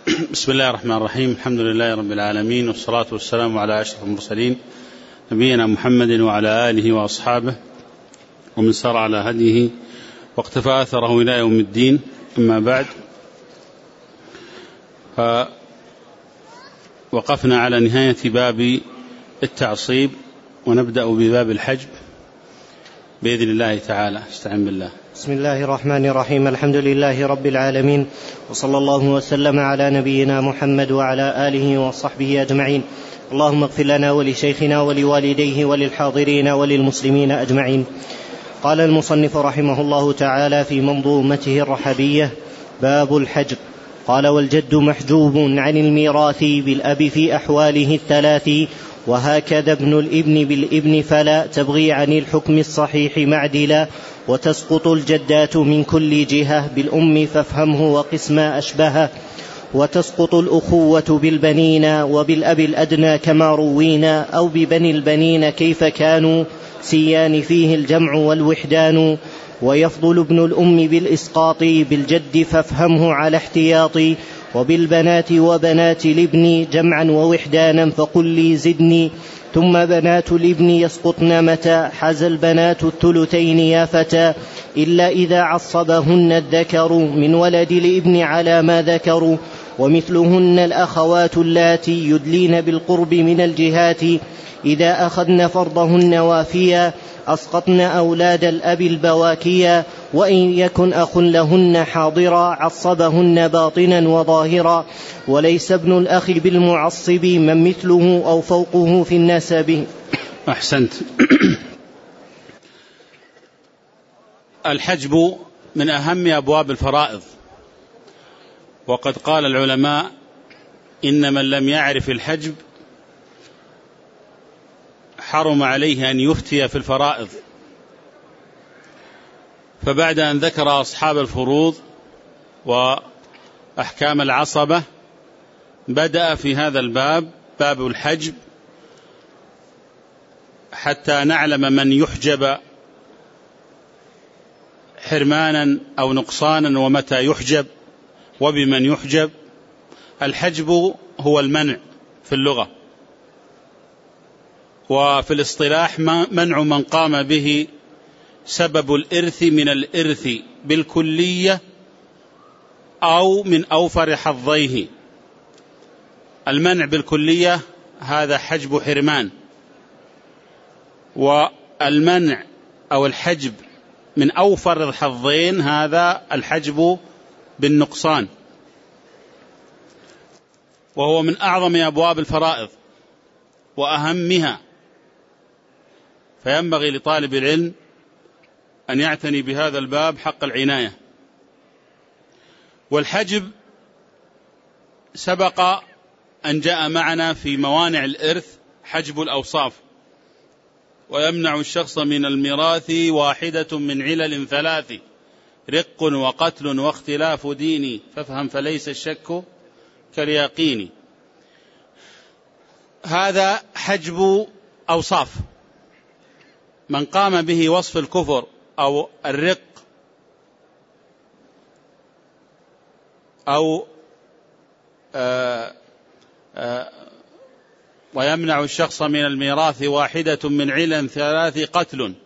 بسم الله الرحمن الرحيم. الحمد لله رب العالمين، والصلاة والسلام على أشرف المرسلين نبينا محمد وعلى آله وأصحابه ومن سار على هديه واقتفى أثره إلى يوم الدين. أما بعد، وقفنا على نهاية باب التعصيب، ونبدأ بباب الحجب بإذن الله تعالى. استعن بالله. بسم الله الرحمن الرحيم. الحمد لله رب العالمين، وصلى الله وسلم على نبينا محمد وعلى آله وصحبه أجمعين. اللهم اغفر لنا ولشيخنا ولوالديه وللحاضرين وللمسلمين أجمعين. قال المصنف رحمه الله تعالى في منظومته الرحبية: باب الحجب. قال: والجد محجوب عن الميراث بالأب في أحواله الثلاث، وهكذا ابن الابن بالابن، فلا تبغي عن الحكم الصحيح معدلا، وتسقط الجدات من كل جهة بالأم فافهمه وقس ما أشبهه، وتسقط الأخوة بالبنين وبالأب الأدنى كما روينا، أو ببني البنين كيف كانوا سيان فيه الجمع والوحدان، ويفضل ابن الأم بالإسقاط بالجد فافهمه على احتياطي، وبالبنات وبنات الابن جمعا ووحدانا فقل لي زدني، ثم بنات الابن يسقطن متى حز البنات الثلثين يا فتى، إلا إذا عصبهن الذكر من ولد الابن على ما ذكروا، ومثلهن الأخوات اللاتي يدلين بالقرب من الجهات، إذا أخذن فرضهن وافيا أسقطن أولاد الأب البواكيا، وإن يكن أخ لهن حاضرا عصبهن باطنا وظاهرا، وليس ابن الأخ بالمعصب من مثله أو فوقه في النسب. أحسنت. الحجب من أهم أبواب الفرائض، وقد قال العلماء إن من لم يعرف الحجب حرم عليه أن يفتي في الفرائض. فبعد أن ذكر أصحاب الفروض وأحكام العصبة، بدأ في هذا الباب باب الحجب، حتى نعلم من يحجب حرمانا أو نقصانا، ومتى يحجب وبمن يحجب. الحجب هو المنع في اللغة، وفي الاصطلاح منع من قام به سبب الإرث من الإرث بالكلية أو من أوفر حظيه. المنع بالكلية هذا حجب حرمان، والمنع أو الحجب من أوفر الحظين هذا الحجب بالنقصان، وهو من أعظم أبواب الفرائض وأهمها، فينبغي لطالب العلم أن يعتني بهذا الباب حق العناية. والحجب سبق أن جاء معنا في موانع الإرث حجب الأوصاف، ويمنع الشخص من الميراث واحدة من علل ثلاث: رق وقتل واختلاف دين، فافهم فليس الشك كاليقين. هذا حجب أوصاف، من قام به وصف الكفر أو الرق أو ويمنع الشخص من الميراث واحدة من علل ثلاث: قتل،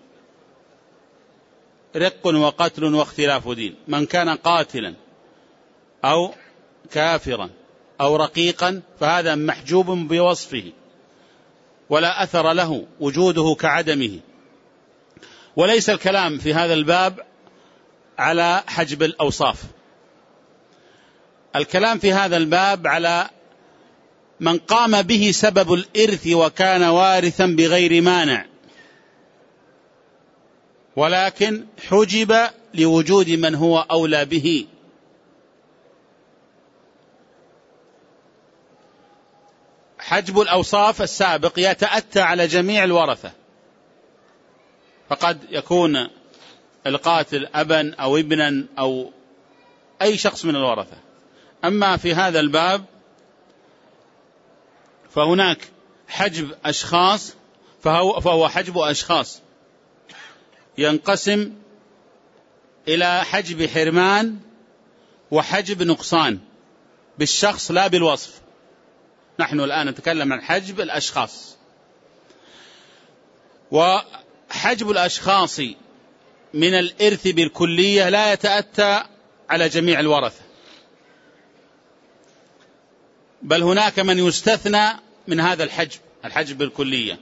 رق وقتل واختلاف دين. من كان قاتلا أو كافرا أو رقيقا فهذا محجوب بوصفه، ولا أثر له وجوده كعدمه. وليس الكلام في هذا الباب على حجب الأوصاف، الكلام في هذا الباب على من قام به سبب الإرث وكان وارثا بغير مانع، ولكن حجب لوجود من هو أولى به. حجب الأوصاف السابق يتأتى على جميع الورثة، فقد يكون القاتل أبا أو ابنا أو أي شخص من الورثة. أما في هذا الباب فهناك حجب أشخاص، فهو حجب أشخاص ينقسم إلى حجب حرمان وحجب نقصان. بالشخص لا بالوصف. نحن الآن نتكلم عن حجب الأشخاص، وحجب الأشخاص من الإرث بالكلية لا يتأتى على جميع الورثة، بل هناك من يستثنى من هذا الحجب بالكلية،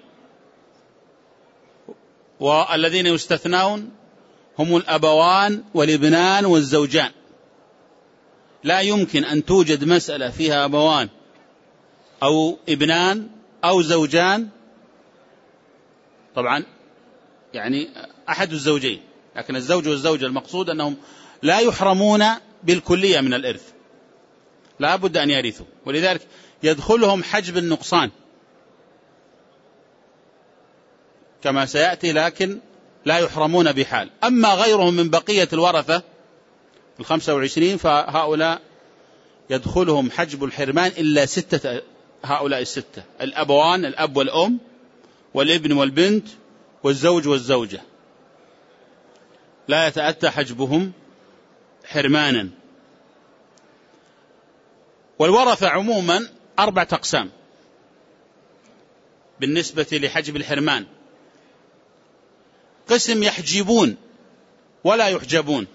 والذين يستثنون هم الأبوان والابنان والزوجان. لا يمكن أن توجد مسألة فيها أبوان أو ابنان أو زوجان، طبعا يعني أحد الزوجين، لكن الزوج والزوجة المقصود أنهم لا يحرمون بالكلية من الإرث، لا بد أن يرثوا، ولذلك يدخلهم حجب النقصان كما سيأتي، لكن لا يحرمون بحال. أما غيرهم من بقية الورثة 25 فهؤلاء يدخلهم حجب الحرمان إلا 6. هؤلاء 6: الأبوان، الأب والأم، والابن والبنت، والزوج والزوجة، لا يتأتى حجبهم حرمانا. والورثة عموما 4 أقسام بالنسبة لحجب الحرمان. قسم يحجبون ولا يحجبون،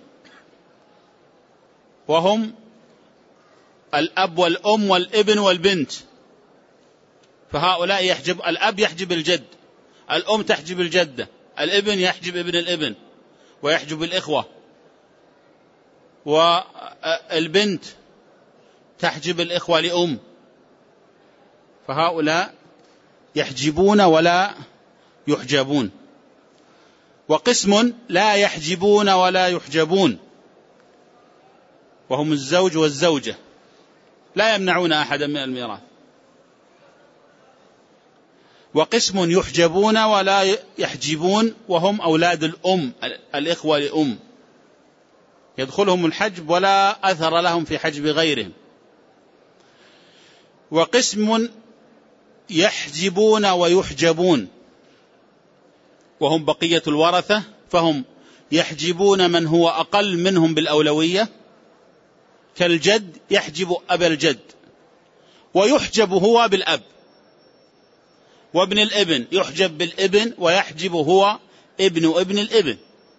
وهم الأب والأم والابن والبنت، فهؤلاء الأب يحجب الجد، الأم تحجب الجدة، الابن يحجب ابن الابن ويحجب الإخوة، والبنت تحجب الإخوة لأم، فهؤلاء يحجبون ولا يحجبون. وقسم لا يحجبون ولا يحجبون، وهم الزوج والزوجة، لا يمنعون أحدا من الميراث. وقسم يحجبون ولا يحجبون، وهم أولاد الأم، الإخوة لأم، يدخلهم الحجب ولا أثر لهم في حجب غيرهم. وقسم يحجبون ويحجبون، وهم بقية الورثة، فهم يحجبون من هو أقل منهم بالأولوية، كالجد يحجب أبا الجد، ويحجب هو بالأب. وابن الابن يحجب بالابن ويحجب هو ابن الابن.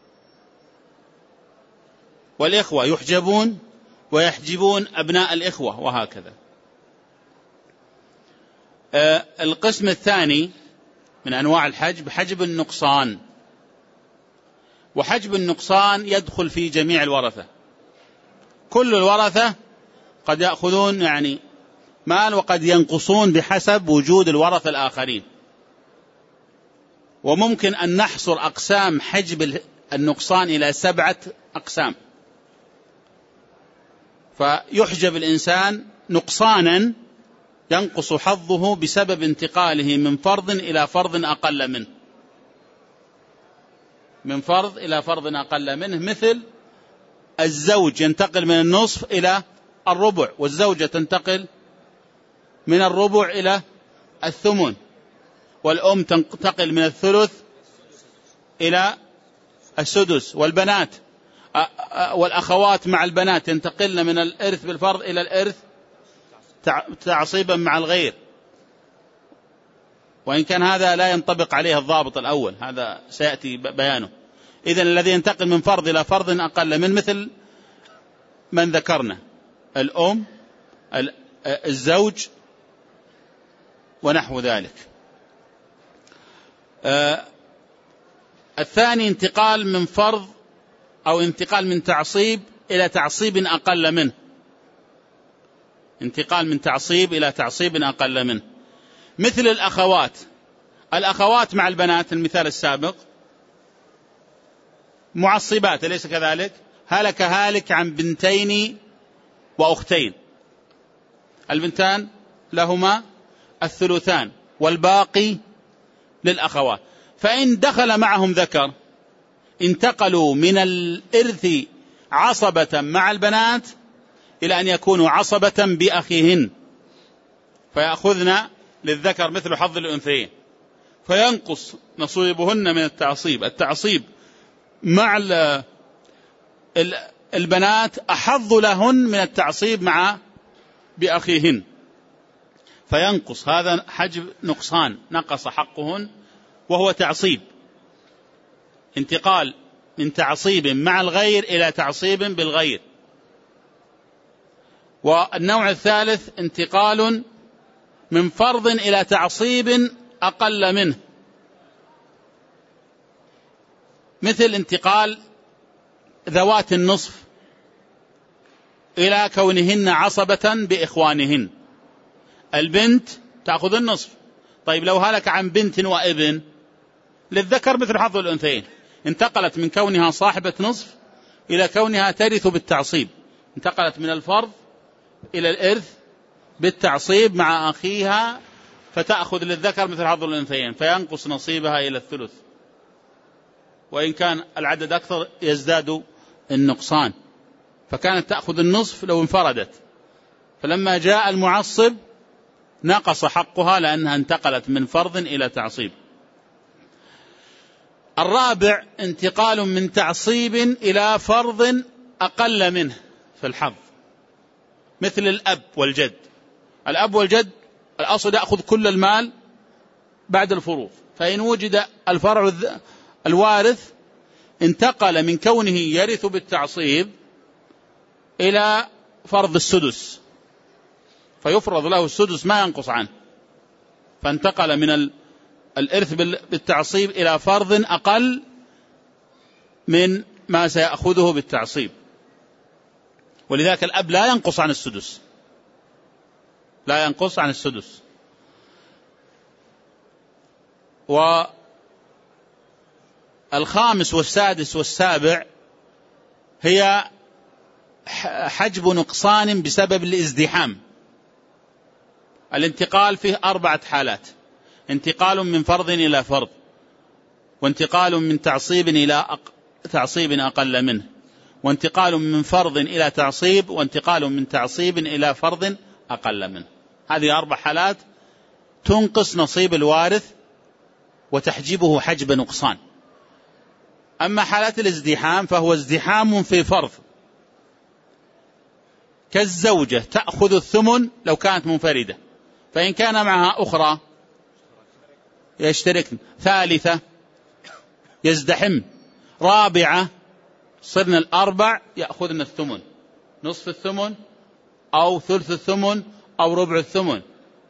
والإخوة يحجبون ويحجبون أبناء الإخوة، وهكذا. القسم الثاني من أنواع الحجب حجب النقصان. وحجب النقصان يدخل في جميع الورثة، كل الورثة قد يأخذون يعني مال وقد ينقصون بحسب وجود الورثة الآخرين. وممكن أن نحصر أقسام حجب النقصان إلى 7 أقسام. فيحجب الإنسان نقصانا ينقص حظه بسبب انتقاله من فرض إلى فرض أقل منه، من فرض إلى فرض أقل منه، مثل الزوج ينتقل من النصف إلى الربع، والزوجة تنتقل من الربع إلى الثمن، والأم تنتقل من الثلث إلى السدس، والبنات والأخوات مع البنات ينتقلن من الإرث بالفرض إلى الإرث تعصيبا مع الغير، وإن كان هذا لا ينطبق عليه الضابط الأول، هذا سيأتي بيانه. إذن الذي ينتقل من فرض إلى فرض أقل من مثل من ذكرنا، الأم، الزوج، ونحو ذلك. الثاني انتقال من فرض أو انتقال من تعصيب إلى تعصيب أقل منه، انتقال من تعصيب إلى تعصيب أقل منه، مثل الأخوات مع البنات، المثال السابق، معصبات أليس كذلك؟ هلك هالك عن بنتين وأختين، البنتان لهما الثلثان والباقي للأخوات. فإن دخل معهم ذكر انتقلوا من الإرث عصبة مع البنات إلى أن يكونوا عصبة بأخيهن، فيأخذن للذكر مثل حظ الأنثيين، فينقص نصيبهن من التعصيب مع البنات أحظ لهن من التعصيب مع بأخيهن فينقص، هذا حجب نقصان، نقص حقهن وهو تعصيب، انتقال من تعصيب مع الغير إلى تعصيب بالغير. والنوع الثالث انتقال من فرض إلى تعصيب أقل منه، مثل انتقال ذوات النصف إلى كونهن عصبة بإخوانهن. البنت تأخذ النصف، طيب لو هلك عن بنت وابن للذكر مثل حظ الأنثيين، انتقلت من كونها صاحبة نصف إلى كونها ترث بالتعصيب، انتقلت من الفرض إلى الإرث بالتعصيب مع أخيها، فتأخذ للذكر مثل حظ الأنثيين، فينقص نصيبها إلى الثلث، وإن كان العدد أكثر يزداد النقصان. فكانت تأخذ النصف لو انفردت، فلما جاء المعصب نقص حقها لأنها انتقلت من فرض إلى تعصيب. الرابع انتقال من تعصيب إلى فرض أقل منه في الحظ، مثل الأب والجد. الأب والجد الأصل يأخذ كل المال بعد الفروض، فإن وجد الفرع الوارث انتقل من كونه يرث بالتعصيب إلى فرض السدس، فيفرض له السدس ما ينقص عنه، فانتقل من الإرث بالتعصيب إلى فرض أقل من ما سيأخذه بالتعصيب. ولذلك الأب لا ينقص عن السدس، لا ينقص عن السدس. والخامس والسادس والسابع هي حجب نقصان بسبب الازدحام. الانتقال فيه 4 حالات: انتقال من فرض إلى فرض، وانتقال من تعصيب إلى تعصيب أقل منه، وانتقال من فرض إلى تعصيب، وانتقال من تعصيب إلى فرض أقل منه. هذه 4 حالات تنقص نصيب الوارث وتحجبه حجب نقصان. أما حالات الازدحام فهو ازدحام في فرض، كالزوجة تأخذ الثمن لو كانت منفردة، فإن كان معها أخرى يشتركن، ثالثة يزدحم، رابعة صرنا الأربع يأخذن الثمن، نصف الثمن أو ثلث الثمن أو ربع الثمن.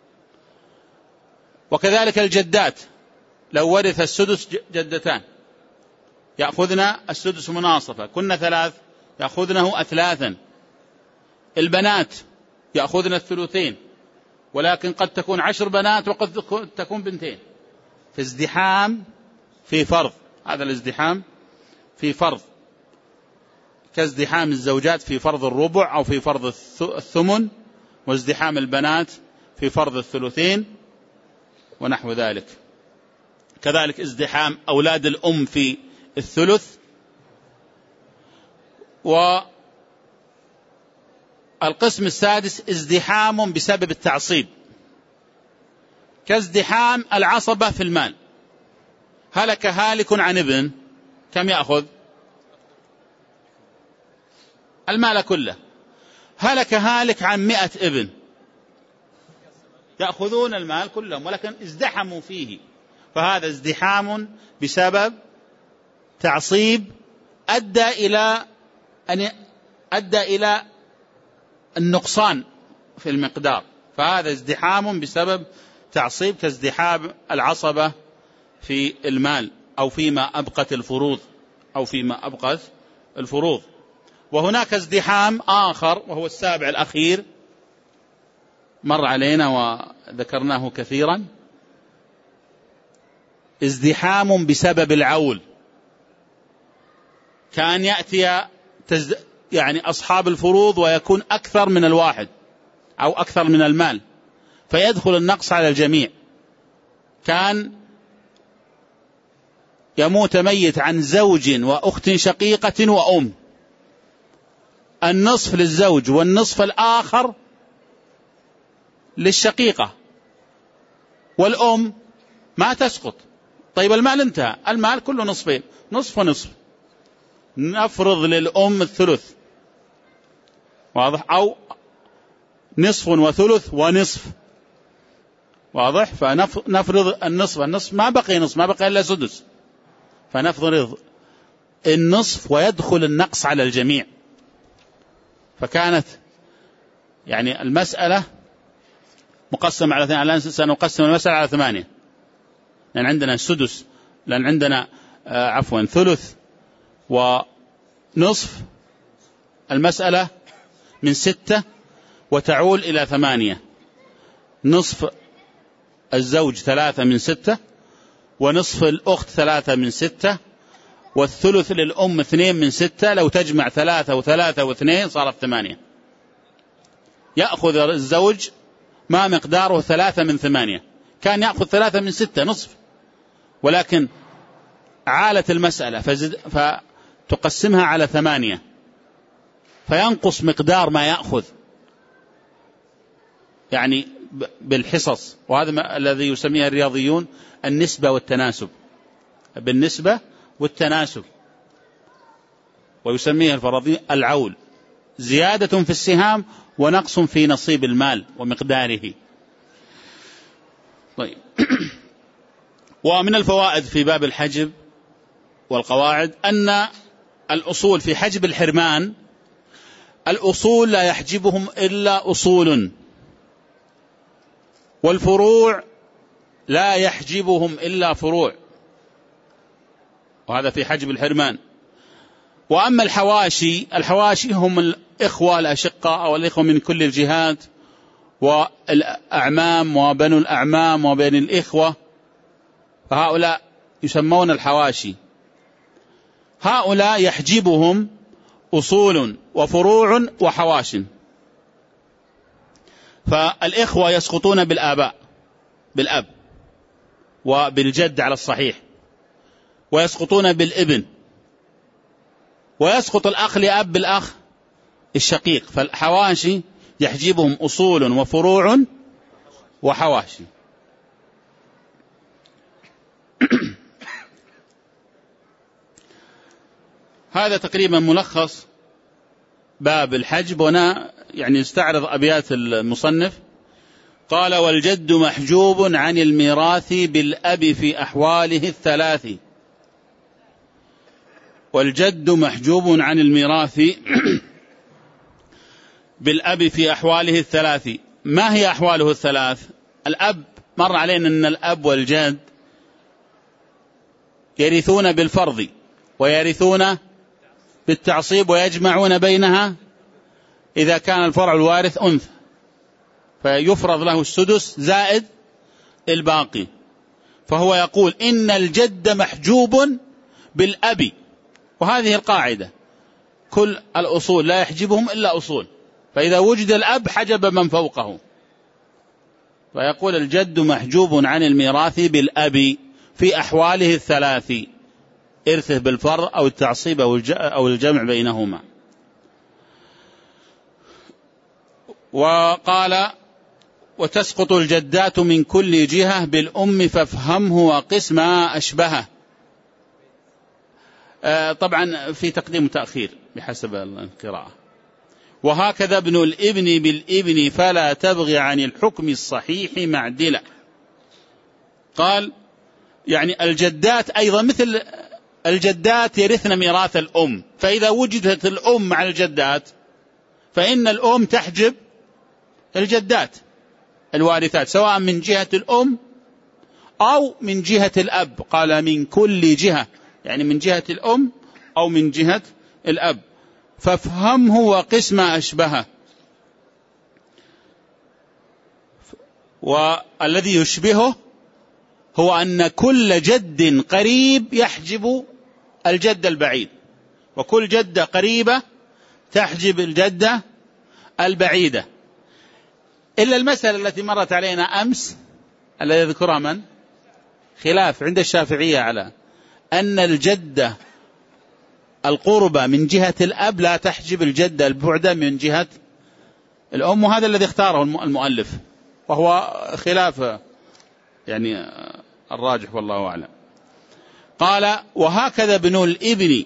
وكذلك الجدات لو ورث السدس جدتان يأخذن السدس مناصفة، كنا 3 يأخذنه أثلاثا. البنات يأخذن الثلثين، ولكن قد تكون 10 بنات وقد تكون 2. في ازدحام في فرض، هذا الازدحام في فرض، كازدحام الزوجات في فرض الربع أو في فرض الثمن، وازدحام البنات في فرض الثلثين ونحو ذلك. كذلك ازدحام أولاد الأم في الثلث. والقسم السادس ازدحام بسبب التعصيب، كازدحام العصبة في المال. هلك هالك عن ابن، كم يأخذ؟ المال كله. هلك هالك عن 100 ابن، يأخذون المال كلهم، ولكن ازدحموا فيه، فهذا ازدحام بسبب تعصيب أدى إلى النقصان في المقدار، فهذا ازدحام بسبب تعصيب، كازدحام العصبة في المال أو فيما أبقت الفروض أو فيما أبقت الفروض. وهناك ازدحام آخر وهو السابع الأخير، مر علينا وذكرناه كثيرا، ازدحام بسبب العول، كان يأتي يعني أصحاب الفروض ويكون أكثر من الواحد أو أكثر من المال، فيدخل النقص على الجميع. كان يموت ميت عن زوج وأخت شقيقة وأم، النصف للزوج والنصف الآخر للشقيقة، والأم ما تسقط. طيب المال انتهى، المال كله نصفين، نصف ونصف، نفرض للأم الثلث، واضح؟ أو نصف وثلث ونصف، واضح؟ فنفرض النصف ما بقي نصف، ما بقي إلا سدس، فنفرض النصف ويدخل النقص على الجميع. فكانت يعني المسألة مقسم على 2. الآن سنقسم المسألة على 8، لأن عندنا السدس، لأن عندنا ثلث ونصف. المسألة من 6 وتعول إلى 8. نصف الزوج 3 من 6، ونصف الأخت 3 من 6، والثلث للأم 2 من 6. لو تجمع 3 و3 و2 صارت 8. يأخذ الزوج ما مقداره 3 من 8، كان يأخذ 3 من 6 نصف، ولكن عالت المسألة فتقسمها على 8 فينقص مقدار ما يأخذ، يعني بالحصص. وهذا الذي يسميه الرياضيون النسبة والتناسب، بالنسبة والتناسب. ويسميه الفرضي العول، زيادة في السهام ونقص في نصيب المال ومقداره. طيب. ومن الفوائد في باب الحجب والقواعد أن الأصول في حجب الحرمان، الأصول لا يحجبهم إلا أصول، والفروع لا يحجبهم إلا فروع، وهذا في حجب الحرمان. وأما الحواشي هم الإخوة الأشقاء أو الإخوة من كل الجهات، والأعمام وبنو الأعمام وبين الإخوة، فهؤلاء يسمون الحواشي. هؤلاء يحجبهم أصول وفروع وحواش. فالإخوة يسقطون بالأب وبالجد على الصحيح، ويسقطون بالابن، ويسقط الأخ لأب بالأخ الشقيق. فالحواشي يحجبهم أصول وفروع وحواشي. هذا تقريبا ملخص باب الحجب. وأنا يعني استعرض أبيات المصنف. قال: والجد محجوب عن الميراث بالأب في أحواله الثلاث. والجد محجوب عن الميراث بالأب في أحواله الثلاث. ما هي أحواله الثلاث؟ الأب مر علينا أن الأب والجد يرثون بالفرض ويرثون بالتعصيب ويجمعون بينها إذا كان الفرع الوارث أنثى، فيفرض له السدس زائد الباقي. فهو يقول إن الجد محجوب بالأب، وهذه القاعدة: كل الأصول لا يحجبهم إلا أصول، فإذا وجد الأب حجب من فوقه. فيقول الجد محجوب عن الميراث بالأب في أحواله الثلاث: إرثه بالفرض أو التعصيب أو الجمع بينهما. وقال: وتسقط الجدات من كل جهة بالأم فافهمه وقس ما أشبهه. طبعا في تقديم وتأخير بحسب القراءة. وهكذا ابن الابن بالابن فلا تبغي عن الحكم الصحيح معدلا. قال يعني الجدات أيضا مثل الجدات يرثن ميراث الأم، فإذا وجدت الأم مع الجدات فإن الأم تحجب الجدات الوارثات، سواء من جهة الأم أو من جهة الأب. قال من كل جهة، يعني من جهة الأم أو من جهة الأب. فافهمه وقس ما أشبهه. والذي يشبهه هو أن كل جد قريب يحجب الجد البعيد، وكل جدة قريبة تحجب الجدة البعيدة، إلا المسألة التي مرت علينا أمس الذي يذكرها من؟ خلاف عند الشافعية على أن الجدة القربة من جهة الأب لا تحجب الجدة البعدة من جهة الأم، وهذا الذي اختاره المؤلف، وهو خلاف يعني الراجح والله أعلم. قال وهكذا ابن الابن،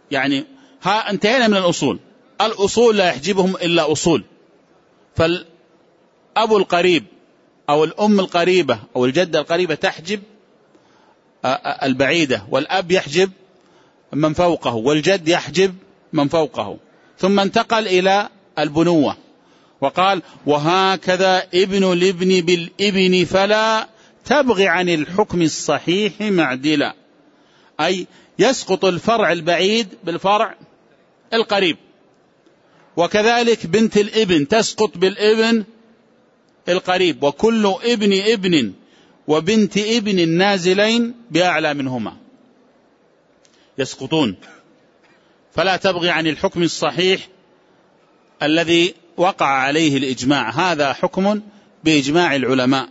يعني انتهينا من الأصول. الأصول لا يحجبهم إلا أصول، الأب القريب أو الأم القريبة أو الجدة القريبة تحجب البعيدة، والأب يحجب من فوقه، والجد يحجب من فوقه، ثم انتقل إلى البنوة وقال: وهكذا ابن الابن بالابن فلا تبغي عن الحكم الصحيح معدلا، أي يسقط الفرع البعيد بالفرع القريب. وكذلك بنت الابن تسقط بالابن القريب، وكل ابن وبنت ابن النازلين بأعلى منهما يسقطون. فلا تبغي عن الحكم الصحيح الذي وقع عليه الإجماع، هذا حكم بإجماع العلماء.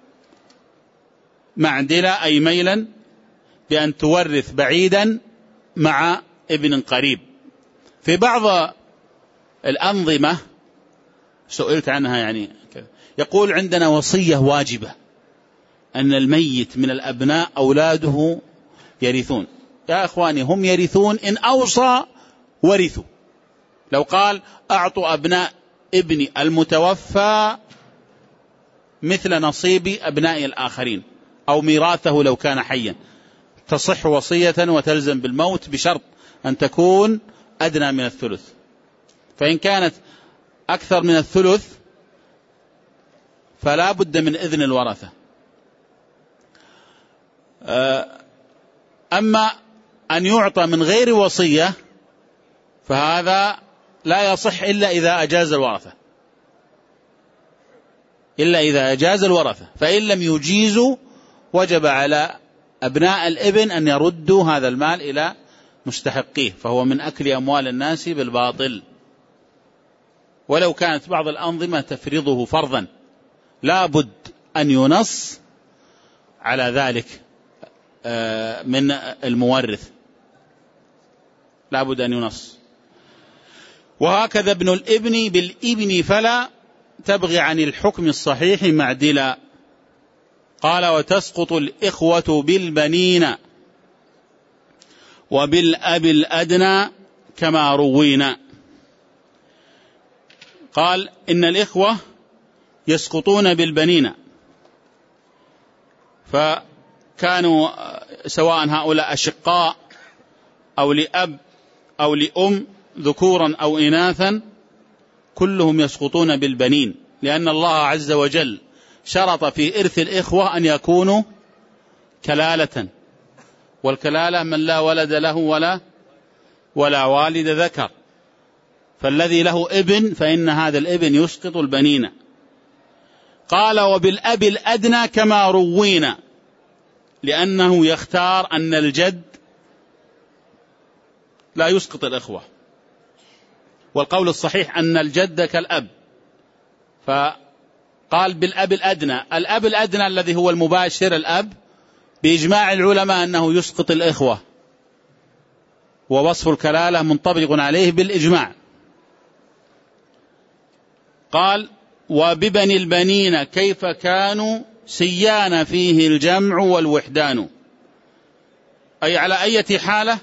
معدلة أي ميلا بأن تورث بعيدا مع ابن قريب. في بعض الأنظمة سئلت عنها يعني يقول: عندنا وصية واجبة أن الميت من الأبناء أولاده يرثون. يا أخواني، هم يرثون إن أوصى ورثوا. لو قال: أعطوا أبناء ابني المتوفى مثل نصيب أبناء الآخرين، أو ميراثه لو كان حيا، تصح وصية وتلزم بالموت بشرط أن تكون أدنى من الثلث. فإن كانت أكثر من الثلث فلا بد من إذن الورثة. أما أن يعطى من غير وصية فهذا لا يصح إلا إذا أجاز الورثة، فإن لم يجيزوا وجب على أبناء الابن أن يردوا هذا المال إلى مستحقيه، فهو من أكل أموال الناس بالباطل. ولو كانت بعض الأنظمة تفرضه فرضا لا بد أن ينص على ذلك من المورث، لا بد أن ينص. وهكذا ابن الابن بالابن فلا تبغي عن الحكم الصحيح معدلا. قال: وتسقط الإخوة بالبنين وبالأب الأدنى كما روينا. قال: إن الإخوة يسقطون بالبنين، فكانوا سواء هؤلاء أشقاء أو لأب أو لأم ذكورا أو إناثا كلهم يسقطون بالبنين، لأن الله عز وجل شرط في إرث الإخوة أن يكونوا كلالة، والكلالة من لا ولد له ولا والد ذكر، فالذي له ابن فإن هذا الابن يسقط البنين. قال: وبالأب الأدنى كما روينا، لأنه يختار أن الجد لا يسقط الإخوة، والقول الصحيح أن الجد كالأب، فقال بالأب الأدنى. الأب الأدنى الذي هو المباشر الأب بإجماع العلماء أنه يسقط الإخوة، ووصف الكلالة منطبق عليه بالإجماع. قال: وببني البنين كيف كانوا سيان فيه الجمع والوحدان، أي على أي حالة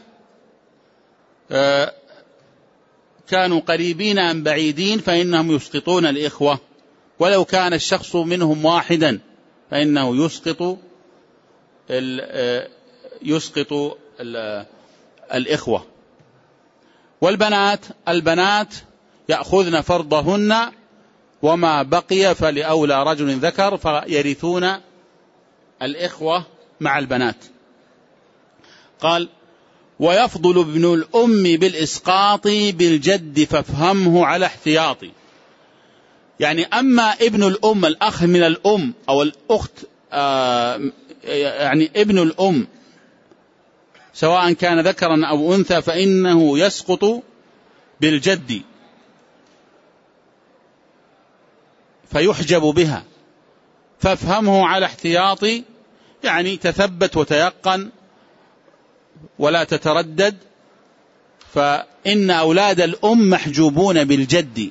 كانوا قريبين أم بعيدين فإنهم يسقطون الإخوة، ولو كان الشخص منهم واحدا فإنه يسقط الإخوة. البنات يأخذن فرضهن، وما بقي فلأولى رجل ذكر، فيرثون الإخوة مع البنات. قال: ويفضل ابن الأم بالإسقاط بالجد فافهمه على احتياطي. يعني أما ابن الأم الأخ من الأم أو الأخت، يعني ابن الأم سواء كان ذكرا أو أنثى فإنه يسقط بالجد فيحجب بها، فافهمه على احتياطي، يعني تثبت وتيقن ولا تتردد، فإن أولاد الأم محجوبون بالجد.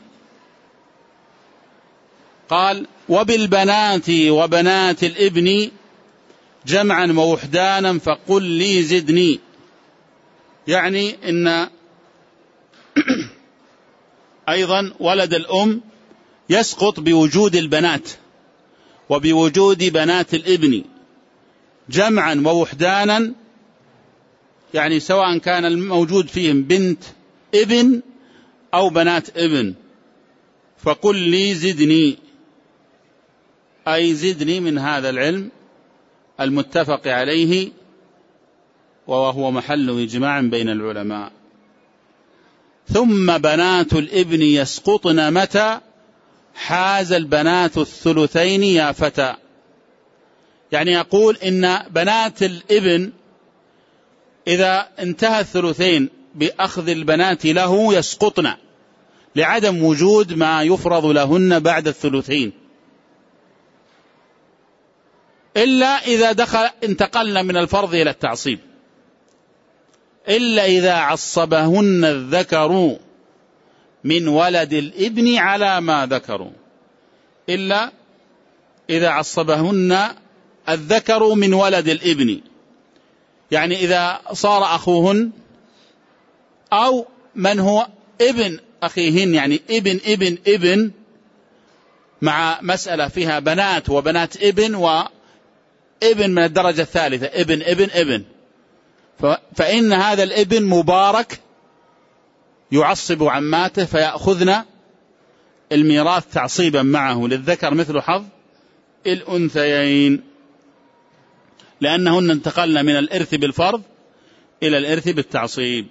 قال: وبالبنات وبنات الابن جمعا ووحدانا فقل لي زدني، يعني إن أيضا ولد الأم يسقط بوجود البنات وبوجود بنات الابن جمعا ووحدانا، يعني سواء كان الموجود فيهم بنت ابن أو بنات ابن. فقل لي زدني، أي زدني من هذا العلم المتفق عليه وهو محل إجماع بين العلماء. ثم بنات الابن يسقطن متى حاز البنات الثلثين يا فتى. يعني يقول إن بنات الابن إذا انتهى الثلثين بأخذ البنات له يسقطن لعدم وجود ما يفرض لهن بعد الثلثين، إلا إذا انتقلن من الفرض إلى التعصيب، إلا إذا عصبهن الذكر من ولد الابن على ما ذكروا، إلا إذا عصبهن الذكر من ولد الابن، يعني إذا صار أخوهن أو من هو ابن أخيهن، يعني ابن ابن ابن مع مسألة فيها بنات وبنات ابن وابن من الدرجة الثالثة ابن ابن ابن، فإن هذا الابن مبارك يعصب عماته فيأخذن الميراث تعصيبا معه للذكر مثل حظ الأنثيين، لأنهن انتقلن من الإرث بالفرض إلى الإرث بالتعصيب.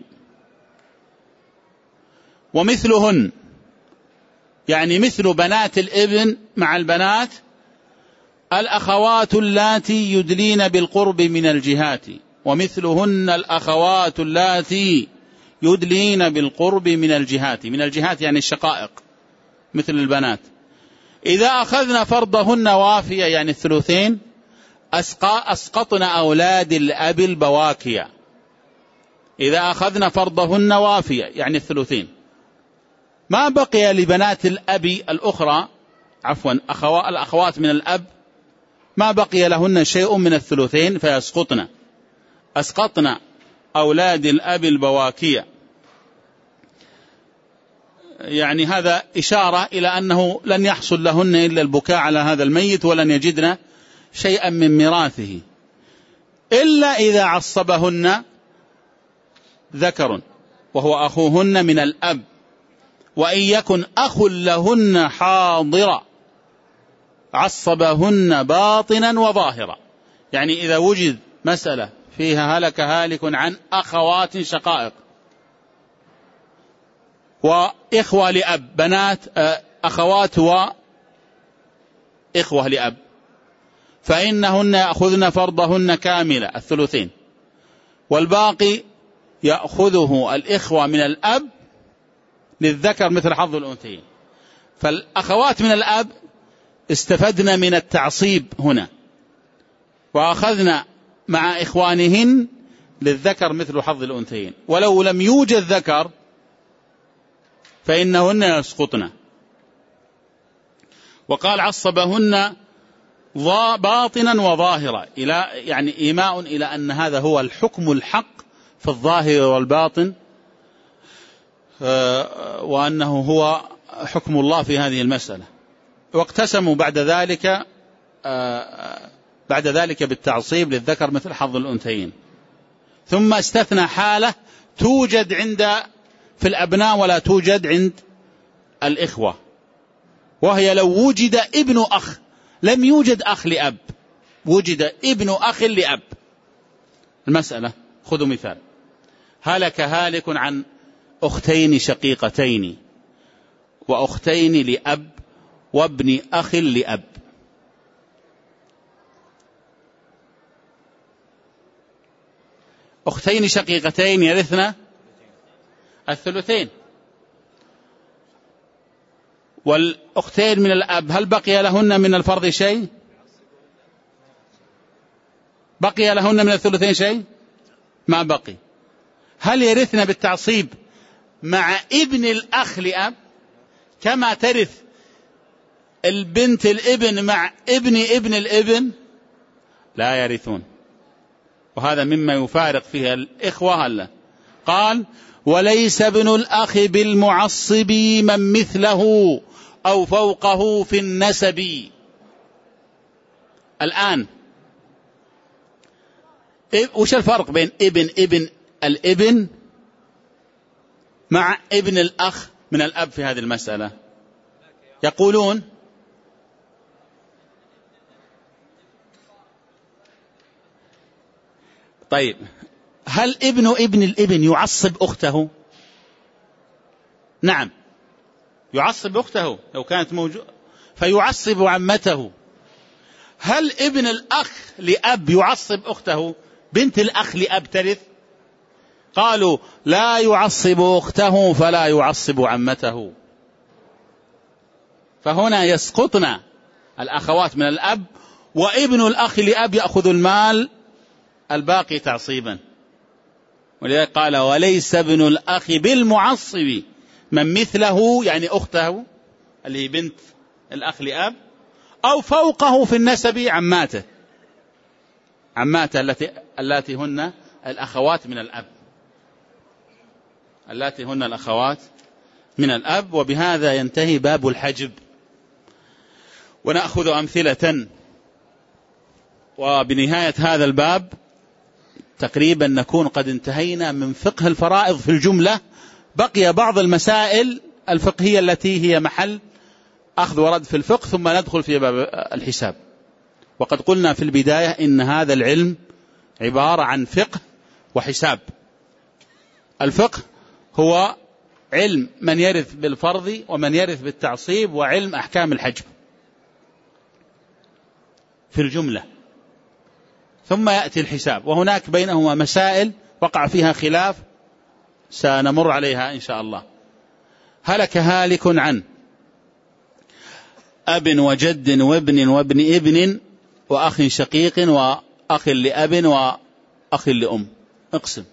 ومثلهن يعني مثل بنات الابن مع البنات الأخوات اللاتي يدلين بالقرب من الجهات، ومثلهن الأخوات اللاتي يدلين بالقرب من الجهات، من الجهات يعني الشقائق مثل البنات. إذا أخذنا فرضهن وافية يعني الثلثين أسقطنا أولاد الأب البواكية. إذا أخذنا فرضهن وافية يعني الثلثين ما بقي لبنات الأب الأخرى عفوا الأخوات من الأب ما بقي لهن شيء من الثلثين فيسقطن، أسقطنا أولاد الأب البواكية. يعني هذا إشارة إلى أنه لن يحصل لهن إلا البكاء على هذا الميت ولن يجدن شيئا من ميراثه، إلا إذا عصبهن ذكر وهو أخوهن من الأب، وإن يكن أخ لهن حاضرا عصبهن باطنا وظاهرا. يعني إذا وجد مسألة فيها هلك هالك عن أخوات شقائق وإخوة لأب، بنات أخوات وإخوة لأب، فإنهن يأخذن فرضهن كاملة الثلثين، والباقي يأخذه الإخوة من الأب للذكر مثل حظ الأنثيين. فالأخوات من الأب استفدنا من التعصيب هنا وأخذنا مع إخوانهن للذكر مثل حظ الأنثيين، ولو لم يوجد ذكر فإنهن يسقطن. وقال عصبهن باطنا وظاهرا، يعني إيماء إلى أن هذا هو الحكم الحق في الظاهر والباطن، وأنه هو حكم الله في هذه المسألة. واقتسموا بعد ذلك بالتعصيب للذكر مثل حظ الأنثيين. ثم استثنى حالة توجد في الأبناء ولا توجد عند الإخوة، وهي لو وجد ابن أخ، لم يوجد أخ لأب، وجد ابن أخ لأب. المسألة خذوا مثال: هلك هالك عن أختين شقيقتين وأختين لأب وابن أخ لأب. أختين شقيقتين يرثن الثلثين، والأختين من الأب هل بقي لهن من الفرض شيء؟ بقي لهن من الثلثين شيء؟ ما بقي. هل يرثن بالتعصيب مع ابن الأخ لأب كما ترث البنت الابن مع ابن الابن؟ لا يرثون. وهذا مما يفارق فيها الإخوة. هلا قال: وليس ابن الأخ بالمعصب من مثله أو فوقه في النسب. الآن وش الفرق بين ابن الابن مع ابن الأخ من الأب في هذه المسألة؟ يقولون طيب، هل ابن الابن يعصب أخته؟ نعم، يعصب أخته لو كانت موجودة، فيعصب عمته. هل ابن الأخ لأب يعصب أخته؟ بنت الأخ لأب ترث؟ قالوا لا يعصب أخته فلا يعصب عمته. فهنا يسقطن الأخوات من الأب، وابن الأخ لأب يأخذ المال الباقي تعصيبا. ولذلك قال وليس ابن الأخ بالمعصب من مثله، يعني أخته اللي هي بنت الأخ لأب، أو فوقه في النسب عماته التي هن الأخوات من الأب، التي هن الأخوات من الأب. وبهذا ينتهي باب الحجب. ونأخذ أمثلة. وبنهاية هذا الباب تقريبا نكون قد انتهينا من فقه الفرائض في الجملة. بقي بعض المسائل الفقهية التي هي محل أخذ ورد في الفقه، ثم ندخل في باب الحساب. وقد قلنا في البداية إن هذا العلم عبارة عن فقه وحساب. الفقه هو علم من يرث بالفرض ومن يرث بالتعصيب، وعلم أحكام الحجب في الجملة. ثم يأتي الحساب، وهناك بينهما مسائل وقع فيها خلاف سنمر عليها إن شاء الله. هلك هالك عن أب وجد وابن وابن ابن وأخ شقيق وأخ لأب وأخ لأم. اقسم.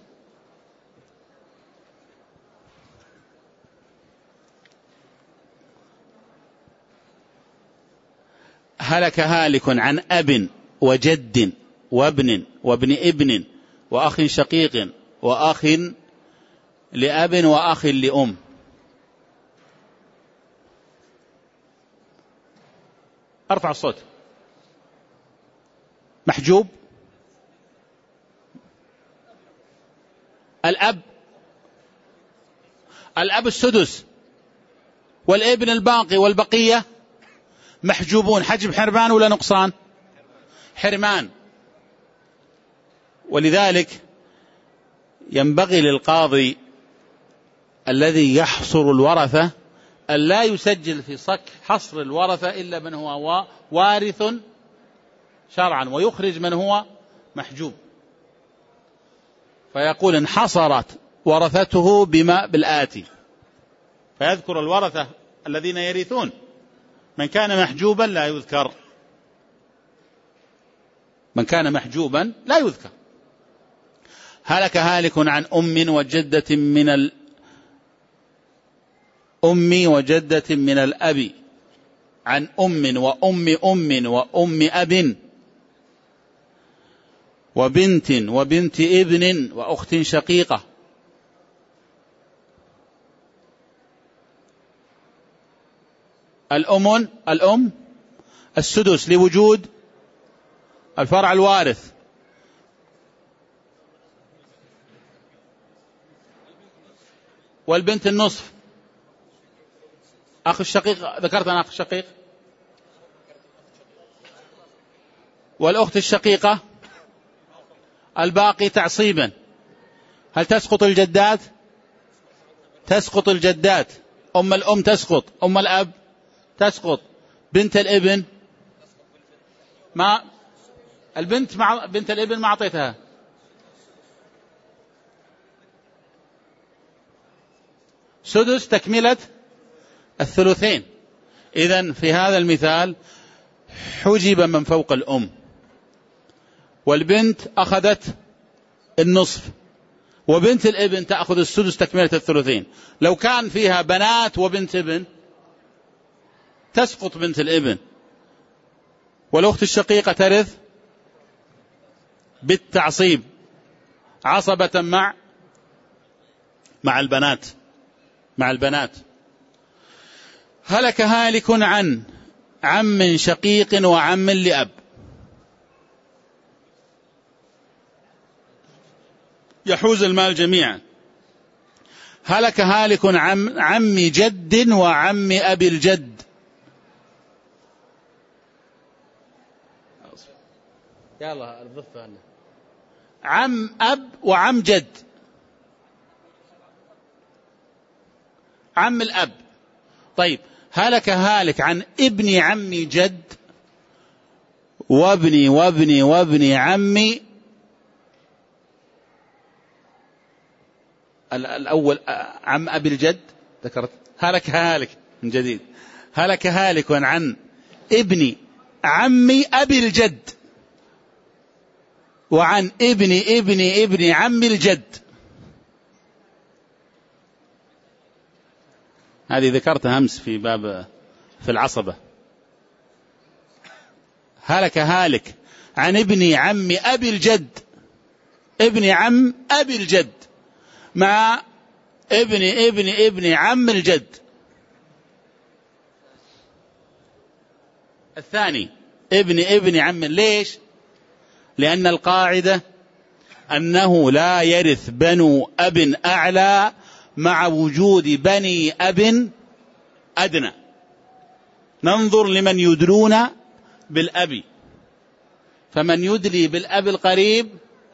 هلك هالك عن أب وجد وابن وابن ابن وأخ شقيق وأخ لأب وأخ لأم. ارفع الصوت. محجوب. الأب السدس، والابن الباقي والبقية محجوبون. حجب حرمان ولا نقصان؟ حرمان. ولذلك ينبغي للقاضي الذي يحصر الورثة أن لا يسجل في صك حصر الورثة إلا من هو وارث شرعا، ويخرج من هو محجوب. فيقول انحصرت ورثته بما بالآتي، فيذكر الورثة الذين يرثون. من كان محجوبا لا يذكر، من كان محجوبا لا يذكر. هلك هالك عن أم وجدة من الأم وجدة من الأب، عن أم وأم وأم أب وبنت ابن وأخت شقيقة. الأم السدس لوجود الفرع الوارث. والبنت النصف. أخ الشقيق ذكرت أنا أخ الشقيق. والأخت الشقيقة الباقي تعصيبا. هل تسقط الجدات؟ تسقط الجدات. أم الأم تسقط، أم الأب تسقط. بنت الابن ما البنت مع بنت الابن ما أعطيتها. سدس تكملة الثلثين. إذن في هذا المثال حجب من فوق الأم، والبنت أخذت النصف، وبنت الابن تأخذ السدس تكملة الثلثين. لو كان فيها بنات وبنت ابن تسقط بنت الابن، والأخت الشقيقة ترث بالتعصيب عصبة مع البنات. هلك هالك عن عم شقيق وعم لأب، يحوز المال جميعا. هلك هالك عن عم جد وعم أبي الجد، يلا الضفة، عم أب وعم جد، عم الأب. طيب هلك هالك عن ابن عم جد وابن عمي. الأول عم أبي الجد ذكرت، هلك هالك من جديد، هلك هالك عن ابن عمي أبي الجد وعن ابن عم الجد. هذه ذكرتها أمس في باب في العصبة. هلك هالك عن ابن عم أبي الجد، ابن عم أبي الجد مع ابن عم الجد. الثاني ابن عم. ليش؟ لأن القاعدة أنه لا يرث بنو أب أعلى مع وجود بني أب أدنى. ننظر لمن يدلون بالأب، فمن يدلي بالأب القريب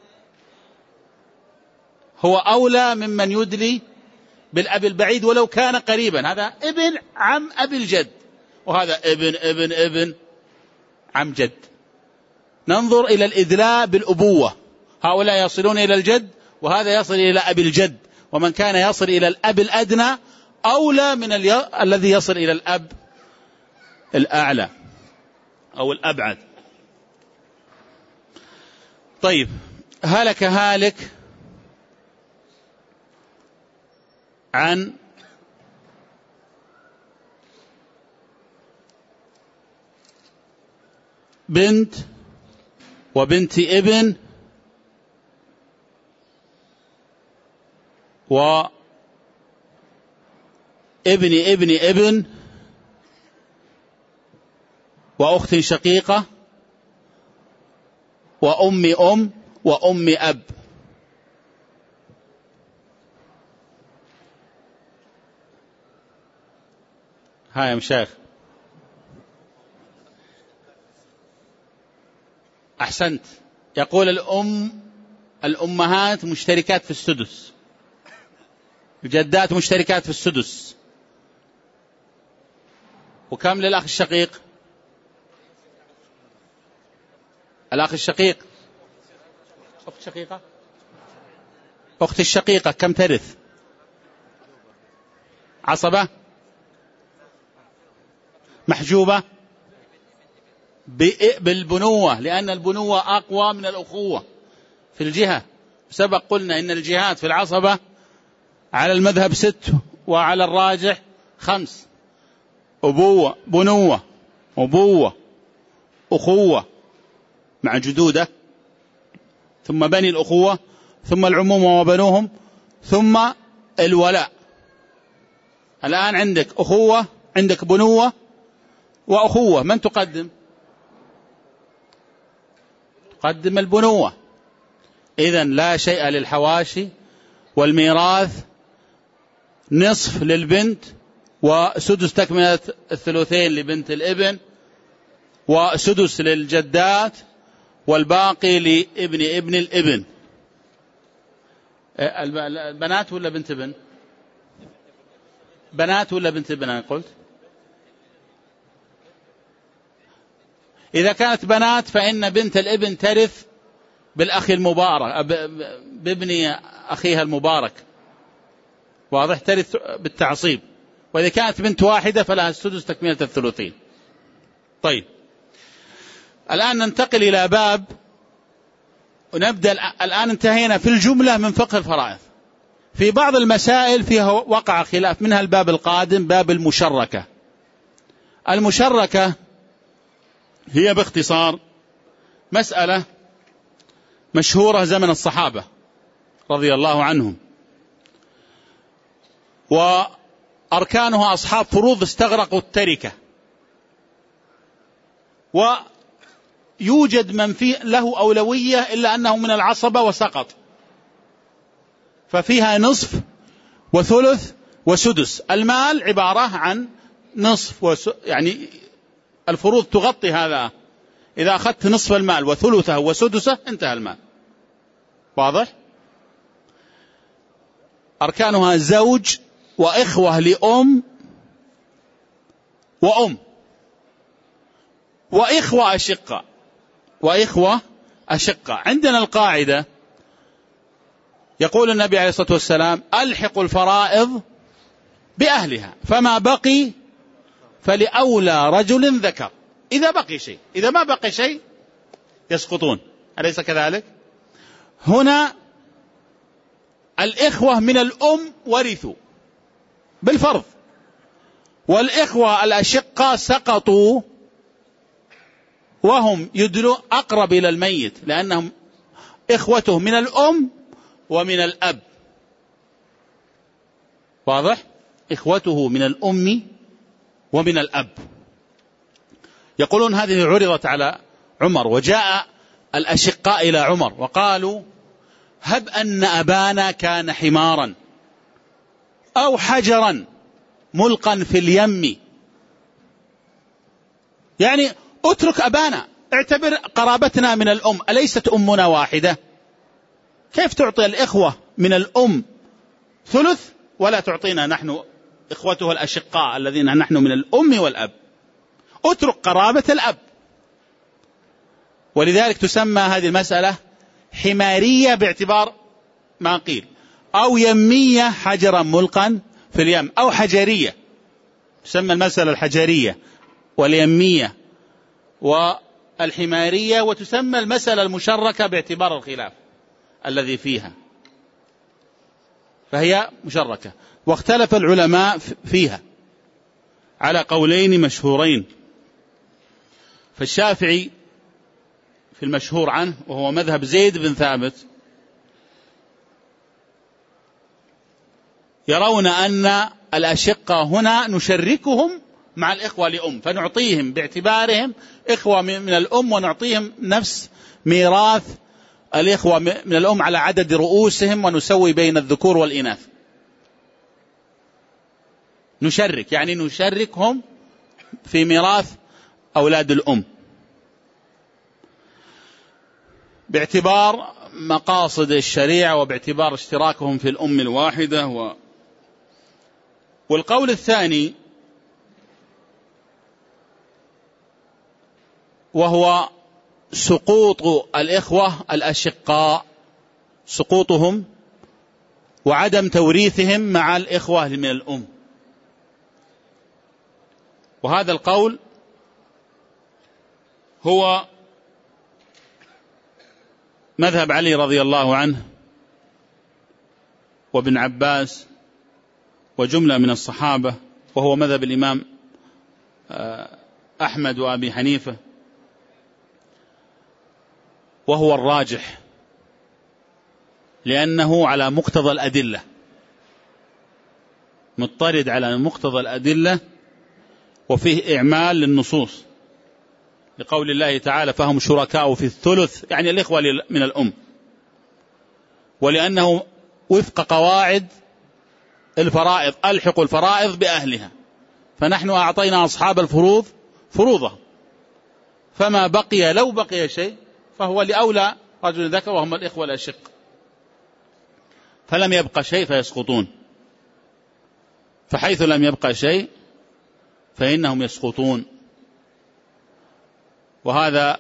هو أولى ممن يدلي بالأب البعيد ولو كان قريبا. هذا ابن عم أبي الجد، وهذا ابن عم جد. ننظر إلى الإدلاء بالأبوة، هؤلاء يصلون إلى الجد وهذا يصل إلى أبي الجد، ومن كان يصل إلى الأب الأدنى أولى من الذي يصل إلى الأب الأعلى أو الأبعد. طيب هلك هالك عن بنت وبنت ابن ابن وأخت شقيقة وأم وأم أب. ها يا مشايخ، أحسنت. يقول الأمهات مشتركات في السدس، الجدات مشتركات في السدس. وكم للأخ الشقيق؟ الأخ الشقيق، أخت شقيقة، أخت الشقيقة كم ترث؟ عصبة محجوبة بالبنوة، لأن البنوة أقوى من الأخوة في الجهة. سبق قلنا إن الجهات في العصبة على المذهب 6 وعلى الراجح 5: أبوة، بنوة، أبوة، أخوة مع جدودة، ثم بني الأخوة، ثم العمومة وبنوهم، ثم الولاء. الآن عندك أخوة، عندك بنوة وأخوة، من تقدم؟ تقدم البنوة. إذن لا شيء للحواشي، والميراث نصف للبنت وسدس تكملة الثلثين لبنت الابن وسدس للجدات والباقي لابن الابن. البنات ولا بنت ابن؟ بنات ولا بنت ابن؟ أنا قلت إذا كانت بنات فإن بنت الابن ترث بالأخ المبارك، بابن أخيها المبارك، واضح، ترث بالتعصيب. وإذا كانت بنت واحدة فلها السدس تكملة الثلثين. طيب الآن ننتقل إلى باب، ونبدأ الآن. انتهينا في الجملة من فقه الفرائض. في بعض المسائل فيها وقع خلاف، منها الباب القادم باب المشركة. المشركة هي باختصار مسألة مشهورة زمن الصحابة رضي الله عنهم، أركانها أصحاب فروض استغرقوا التركة، ويوجد من فيه له أولوية إلا أنه من العصبة وسقط، ففيها نصف وثلث وسدس. المال عبارة عن نصف يعني الفروض تغطي هذا. إذا أخذت نصف المال وثلثه وسدسه انتهى المال. واضح؟ أركانها زوج وإخوة لأم وأم وإخوة أشقة. وإخوة أشقة عندنا القاعدة يقول النبي عليه الصلاة والسلام: ألحقوا الفرائض بأهلها، فما بقي فلأولى رجل ذكر. إذا بقي شيء، إذا ما بقي شيء يسقطون، أليس كذلك؟ هنا الإخوة من الأم ورثوا بالفرض، والإخوة الأشقة سقطوا وهم يدلوا أقرب إلى الميت، لأنهم إخوته من الأم ومن الأب. واضح؟ إخوته من الأم ومن الأب. يقولون هذه عرضت على عمر، وجاء الأشقاء إلى عمر وقالوا: هب أن أبانا كان حمارا أو حجرا ملقا في اليم، يعني اترك أبانا، اعتبر قرابتنا من الأم، أليست أمنا واحدة؟ كيف تعطي الإخوة من الأم ثلث ولا تعطينا نحن إخوته الأشقاء الذين نحن من الأم والأب؟ اترك قرابة الأب. ولذلك تسمى هذه المسألة حمارية باعتبار ما قيل، أو يمية حجرا ملقا في اليم، أو حجرية، تسمى المسألة الحجرية واليمية والحمارية، وتسمى المسألة المشركة باعتبار الخلاف الذي فيها، فهي مشركة. واختلف العلماء فيها على قولين مشهورين. فالشافعي في المشهور عنه وهو مذهب زيد بن ثابت يرون أن الأشقة هنا نشركهم مع الإخوة لأم، فنعطيهم باعتبارهم إخوة من الأم، ونعطيهم نفس ميراث الإخوة من الأم على عدد رؤوسهم، ونسوي بين الذكور والإناث. نشرك يعني نشركهم في ميراث أولاد الأم باعتبار مقاصد الشريعة وباعتبار اشتراكهم في الأم الواحدة. والقول الثاني وهو سقوط الإخوة الأشقاء، سقوطهم وعدم توريثهم مع الإخوة من الأم. وهذا القول هو مذهب علي رضي الله عنه وابن عباس وجملة من الصحابة، وهو مذهب الإمام أحمد وأبي حنيفة، وهو الراجح لأنه على مقتضى الأدلة، مضطرد على مقتضى الأدلة، وفيه إعمال للنصوص لقول الله تعالى: فهم شركاء في الثلث، يعني الإخوة من الأم، ولأنه وفق قواعد الفرائض: ألحقوا الفرائض بأهلها، فنحن أعطينا أصحاب الفروض فروضهم، فما بقي لو بقي شيء فهو لأولى رجل ذكر وهم الإخوة الأشق، فلم يبقى شيء فيسقطون. فحيث لم يبقى شيء فإنهم يسقطون. وهذا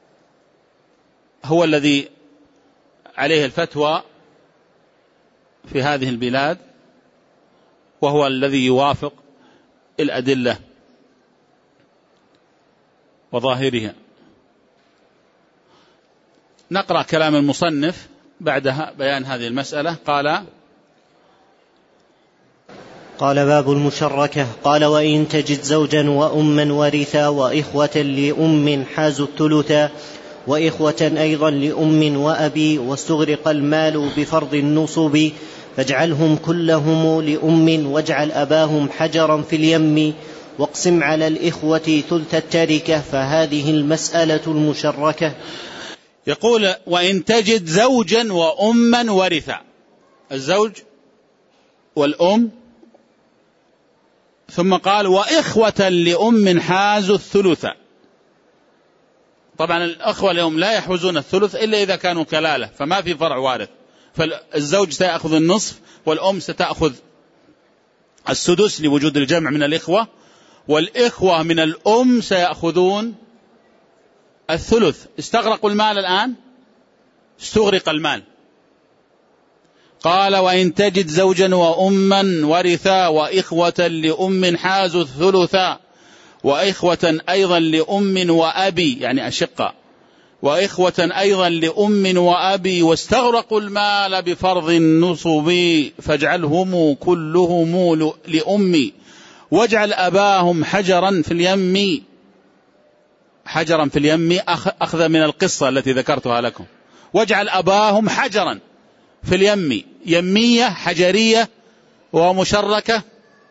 هو الذي عليه الفتوى في هذه البلاد، وهو الذي يوافق الأدلة وظاهرها. نقرأ كلام المصنف بعد بيان هذه المسألة. قال باب المشركة. قال: وإن تجد زوجا وأما ورثا وإخوة لأم حازوا الثلثا وإخوة أيضا لأم وأبي واستغرق المال بفرض النصب فاجعلهم كلهم لأم واجعل أباهم حجرا في اليم واقسم على الإخوة ثلث التركة فهذه المسألة المشركة. يقول وإن تجد زوجا وأما ورثا، الزوج والأم، ثم قال وإخوة لأم حازوا الثلث. طبعا الأخوة اليوم لا يحوزون الثلث إلا إذا كانوا كلالة، فما في فرع وارث، فالزوج سيأخذ النصف والأم ستأخذ السدس لوجود الجمع من الإخوة، والإخوة من الأم سيأخذون الثلث. استغرقوا المال الآن، استغرق المال. قال وإن تجد زوجا وأما ورثا وإخوة لأم حازوا الثلثا وإخوة أيضا لأم وأبي، يعني أشقة، وإخوة أيضا لأم وأبي واستغرقوا المال بفرض النصب فاجعلهم كلهم لأم واجعل أباهم حجرا في اليم. حجرا في اليم أخذ من القصة التي ذكرتها لكم. واجعل أباهم حجرا في اليم، يمية حجرية ومشركة،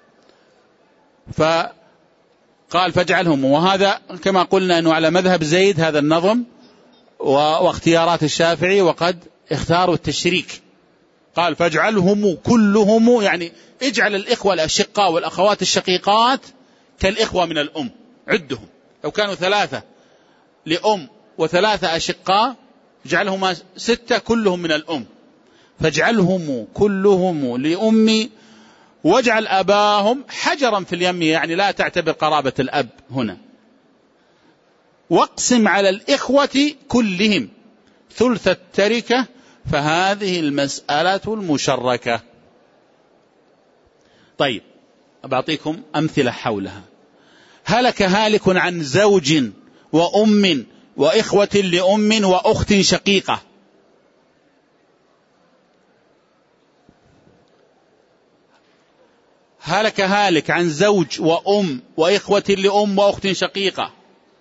فقال فاجعلهم. وهذا كما قلنا أنه على مذهب زيد هذا النظم واختيارات الشافعي، وقد اختاروا التشريك. قال فاجعلهم كلهم، يعني اجعل الإخوة الأشقاء والأخوات الشقيقات كالإخوة من الأم، عدهم لو كانوا 3 لأم و3 أشقاء اجعلهما 6 كلهم من الأم، فاجعلهم كلهم لأم واجعل أباهم حجرا في اليم، يعني لا تعتبر قرابة الأب هنا. واقسم على الإخوة كلهم ثلث التركة فهذه المسألة المشركة. طيب أعطيكم أمثلة حولها. هلك هالك عن زوج وأم وإخوة لأم وأخت شقيقة. هلك هالك عن زوج وأم وإخوة لأم وأخت شقيقة.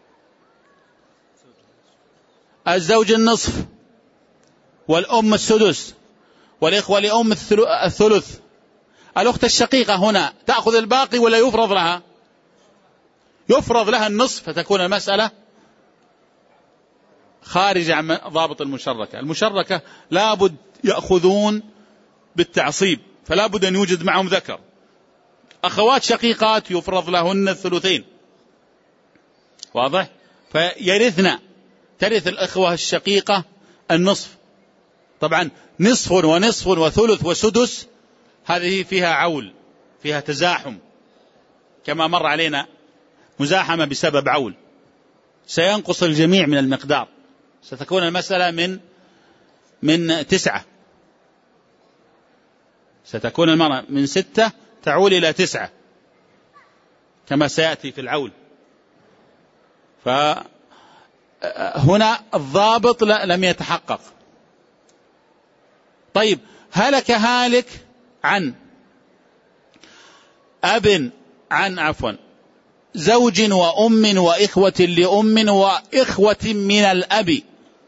الزوج النصف والأم السدس والإخوة لأم الثلث. الأخت الشقيقة هنا تأخذ الباقي ولا يفرض لها؟ يفرض لها النصف، فتكون المسألة خارج عن ضابط المشركة. المشركة لابد يأخذون بالتعصيب، فلا بد أن يوجد معهم ذكر. أخوات شقيقات يفرض لهن الثلثين، واضح؟ فيرثنا، ترث الأخوة الشقيقة النصف. طبعا نصف ونصف وثلث وسدس هذه فيها عول، فيها تزاحم، كما مر علينا مزاحمة بسبب عول، سينقص الجميع من المقدار، ستكون المسألة من 9، ستكون المرأة من 6 تعول إلى 9 كما سيأتي في العول. فهنا الضابط لم يتحقق. طيب هلك هالك عن زوج وأم وإخوة لأم وإخوة من الأب.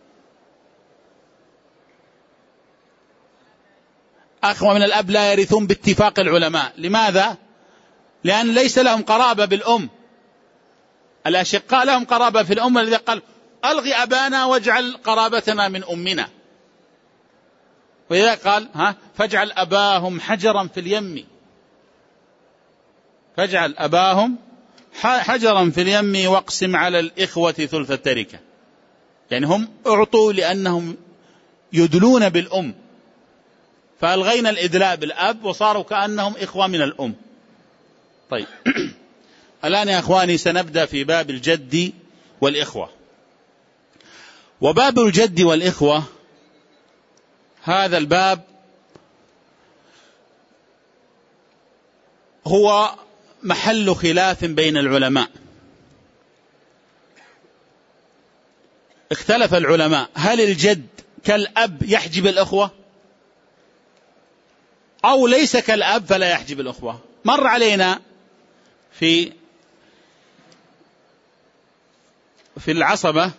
أخوة من الأب لا يرثون باتفاق العلماء. لماذا؟ لأن ليس لهم قرابة بالأم. الأشقاء لهم قرابة في الأم، الذي قال ألغي أبانا واجعل قرابتنا من أمنا، وإذا قال فاجعل أباهم حجرا في اليم، فاجعل أباهم حجرا في اليم واقسم على الإخوة ثلث التركة. يعني هم أعطوا لأنهم يدلون بالأم، فألغينا الإدلاء بالأب وصاروا كأنهم إخوة من الأم. طيب الآن يا أخواني سنبدأ في باب الجد والإخوة. وباب الجد والإخوة هذا الباب هو محل خلاف بين العلماء. اختلف العلماء هل الجد كالأب يحجب الأخوة أو ليس كالأب فلا يحجب الأخوة. مر علينا في العصبة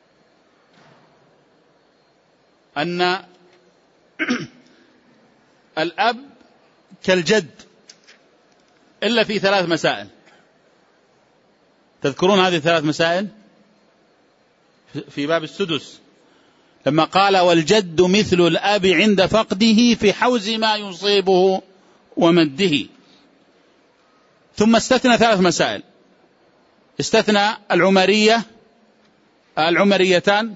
أن الأب كالجد إلا في 3 مسائل. تذكرون هذه 3 مسائل في باب السدس لما قال والجد مثل الأب عند فقده في حوز ما يصيبه ومده. ثم استثنى 3 مسائل، استثنى العمريتان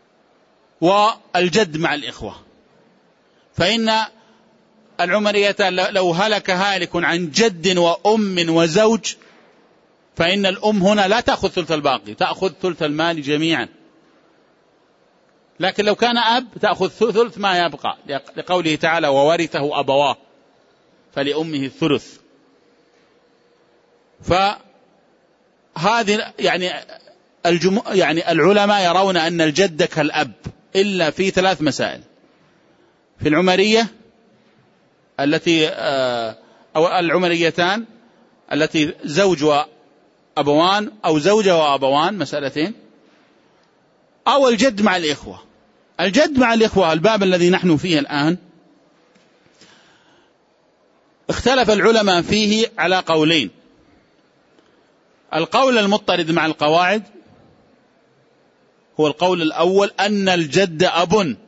والجد مع الإخوة. فإن العمريتان لو هلك هالك عن جد وأم وزوج فإن الأم هنا لا تأخذ ثلث الباقي، تأخذ ثلث المال جميعا. لكن لو كان أب تأخذ ثلث ما يبقى، لقوله تعالى وورثه أبواه فلأمه الثلث. فهذه يعني العلماء يرون أن الجد كالأب إلا في 3 مسائل: في العمرية التي أو العمريتان التي زوج وأبوان أو زوجة وأبوان، مسألتين، أو الجد مع الإخوة. الجد مع الإخوة الباب الذي نحن فيه الآن اختلف العلماء فيه على قولين. القول المضطرد مع القواعد هو القول الأول أن الجد أب،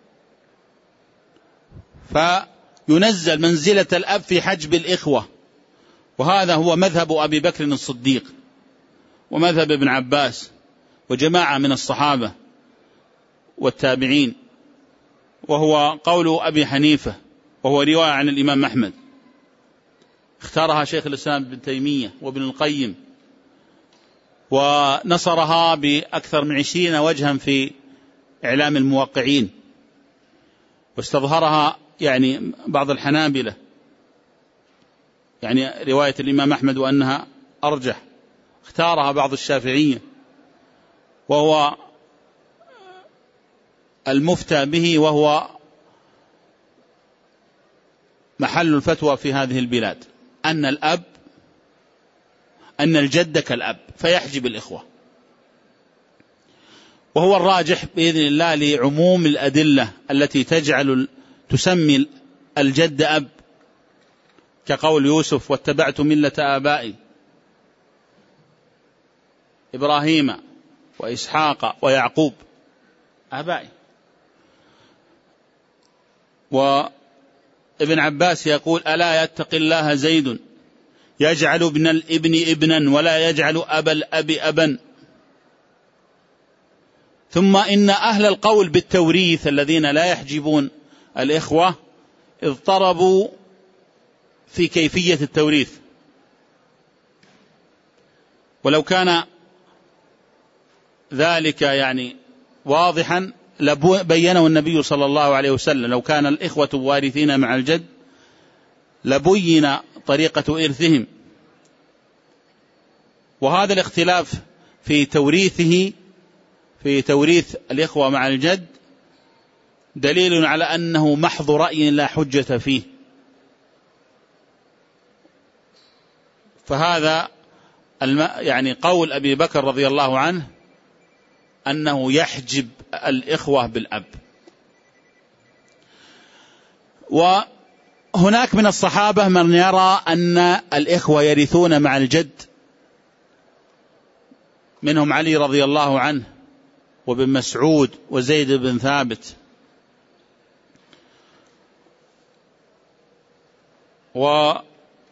فينزل منزلة الأب في حجب الإخوة، وهذا هو مذهب أبي بكر الصديق ومذهب ابن عباس وجماعة من الصحابة والتابعين، وهو قول أبي حنيفة، وهو رواية عن الإمام أحمد اختارها شيخ الإسلام ابن تيمية وابن القيم، ونصرها بأكثر من 20 وجها في إعلام الموقعين، واستظهرها يعني بعض الحنابلة، يعني رواية الإمام أحمد وأنها أرجح، اختارها بعض الشافعية، وهو المفتى به، وهو محل الفتوى في هذه البلاد، أن الجد كالأب فيحجب الإخوة. وهو الراجح بإذن الله لعموم الأدلة التي تسمي الجد أب، كقول يوسف واتبعت ملة آبائي إبراهيم وإسحاق ويعقوب آبائي. وابن عباس يقول ألا يتقي الله زيد يجعل ابن الابن ابنا ولا يجعل أبا الأب أبا. ثم إن أهل القول بالتوريث الذين لا يحجبون الإخوة اضطربوا في كيفية التوريث، ولو كان ذلك يعني واضحا لبينه النبي صلى الله عليه وسلم. لو كان الإخوة وارثين مع الجد لبين طريقة إرثهم. وهذا الاختلاف في توريث الإخوة مع الجد دليل على أنه محض رأي لا حجة فيه. فهذا يعني قول أبي بكر رضي الله عنه أنه يحجب الإخوة بالأب. وهناك من الصحابة من يرى أن الإخوة يرثون مع الجد، منهم علي رضي الله عنه وابن مسعود وزيد بن ثابت. وروي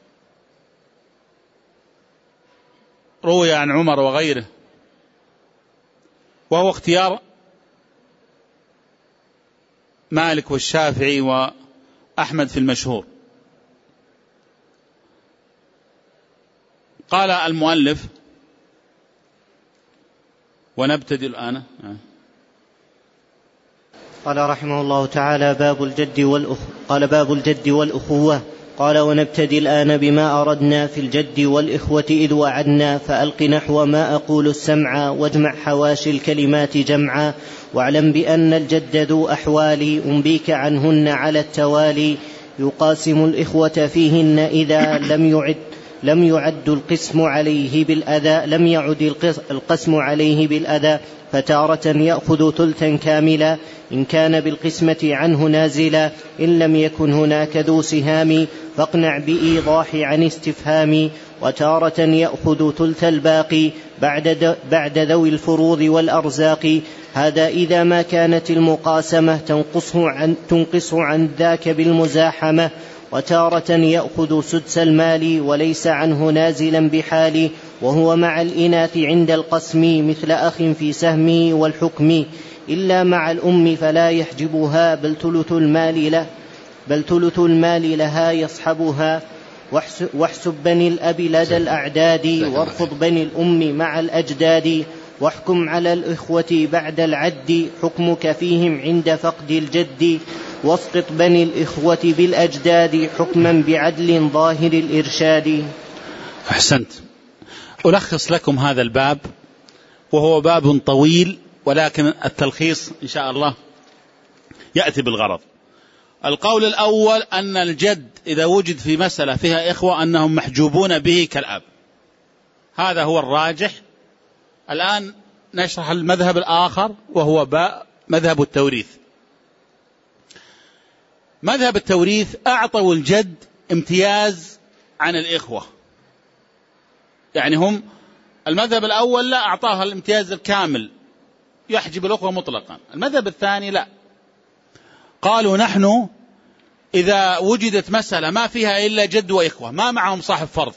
عن عمر وغيره، وهو اختيار مالك والشافعي وأحمد في المشهور. قال المؤلف ونبتدئ الآن. قال رحمه الله تعالى باب الجد والأخوة. قال ونبتدي الآن بما أردنا في الجد والإخوة إذ وعدنا، فألق نحو ما أقول السمع واجمع حواشي الكلمات جمعا، واعلم بأن الجد ذو أحوال أنبيك عنهن على التوالي، يقاسم الإخوة فيهن إذا لم يعد لم يعد القسم عليه بالأذى فتارة يأخذ ثلثا كاملا إن كان بالقسمة عنه نازلا إن لم يكن هناك ذو سهام فاقنع بإيضاح عن استفهام وتارة يأخذ ثلث الباقي بعد ذوي الفروض والأرزاق هذا إذا ما كانت المقاسمة تنقصه عن ذاك بالمزاحمة وتارة يأخذ سدس المال وليس عنه نازلا بحال وهو مع الإناث عند القسم مثل أخ في سهمه والحكم إلا مع الأم فلا يحجبها بل ثلث المال لها يصحبها واحسب بني الأب لدى الأعداد وارفض بني الأم مع الأجداد واحكم على الإخوة بعد العد حكمك فيهم عند فقد الجد واسقط بني الإخوة بالأجداد حكما بعدل ظاهر الإرشاد. أحسنت. ألخص لكم هذا الباب وهو باب طويل ولكن التلخيص إن شاء الله يأتي بالغرض. القول الأول أن الجد إذا وجد في مسألة فيها إخوة أنهم محجوبون به كالأب، هذا هو الراجح. الآن نشرح المذهب الآخر وهو مذهب التوريث. مذهب التوريث أعطوا الجد امتياز عن الإخوة، يعني هم المذهب الأول لا أعطاها الامتياز الكامل يحجب الأخوة مطلقا. المذهب الثاني لا، قالوا نحن إذا وجدت مسألة ما فيها إلا جد وإخوة ما معهم صاحب فرض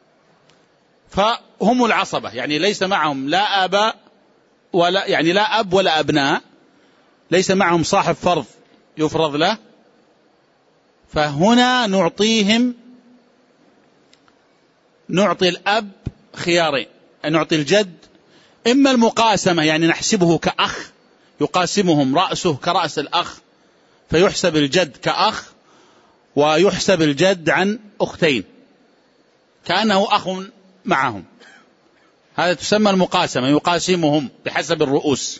فهم العصبة، يعني ليس معهم لا آباء ولا يعني لا أب ولا أبناء، ليس معهم صاحب فرض يفرض له، فهنا نعطي الأب خيارين، نعطي الجد إما المقاسمة يعني نحسبه كأخ يقاسمهم رأسه كرأس الأخ فيحسب الجد كأخ ويحسب الجد عن أختين كأنه أخ معهم، هذا تسمى المقاسمة يقاسمهم بحسب الرؤوس.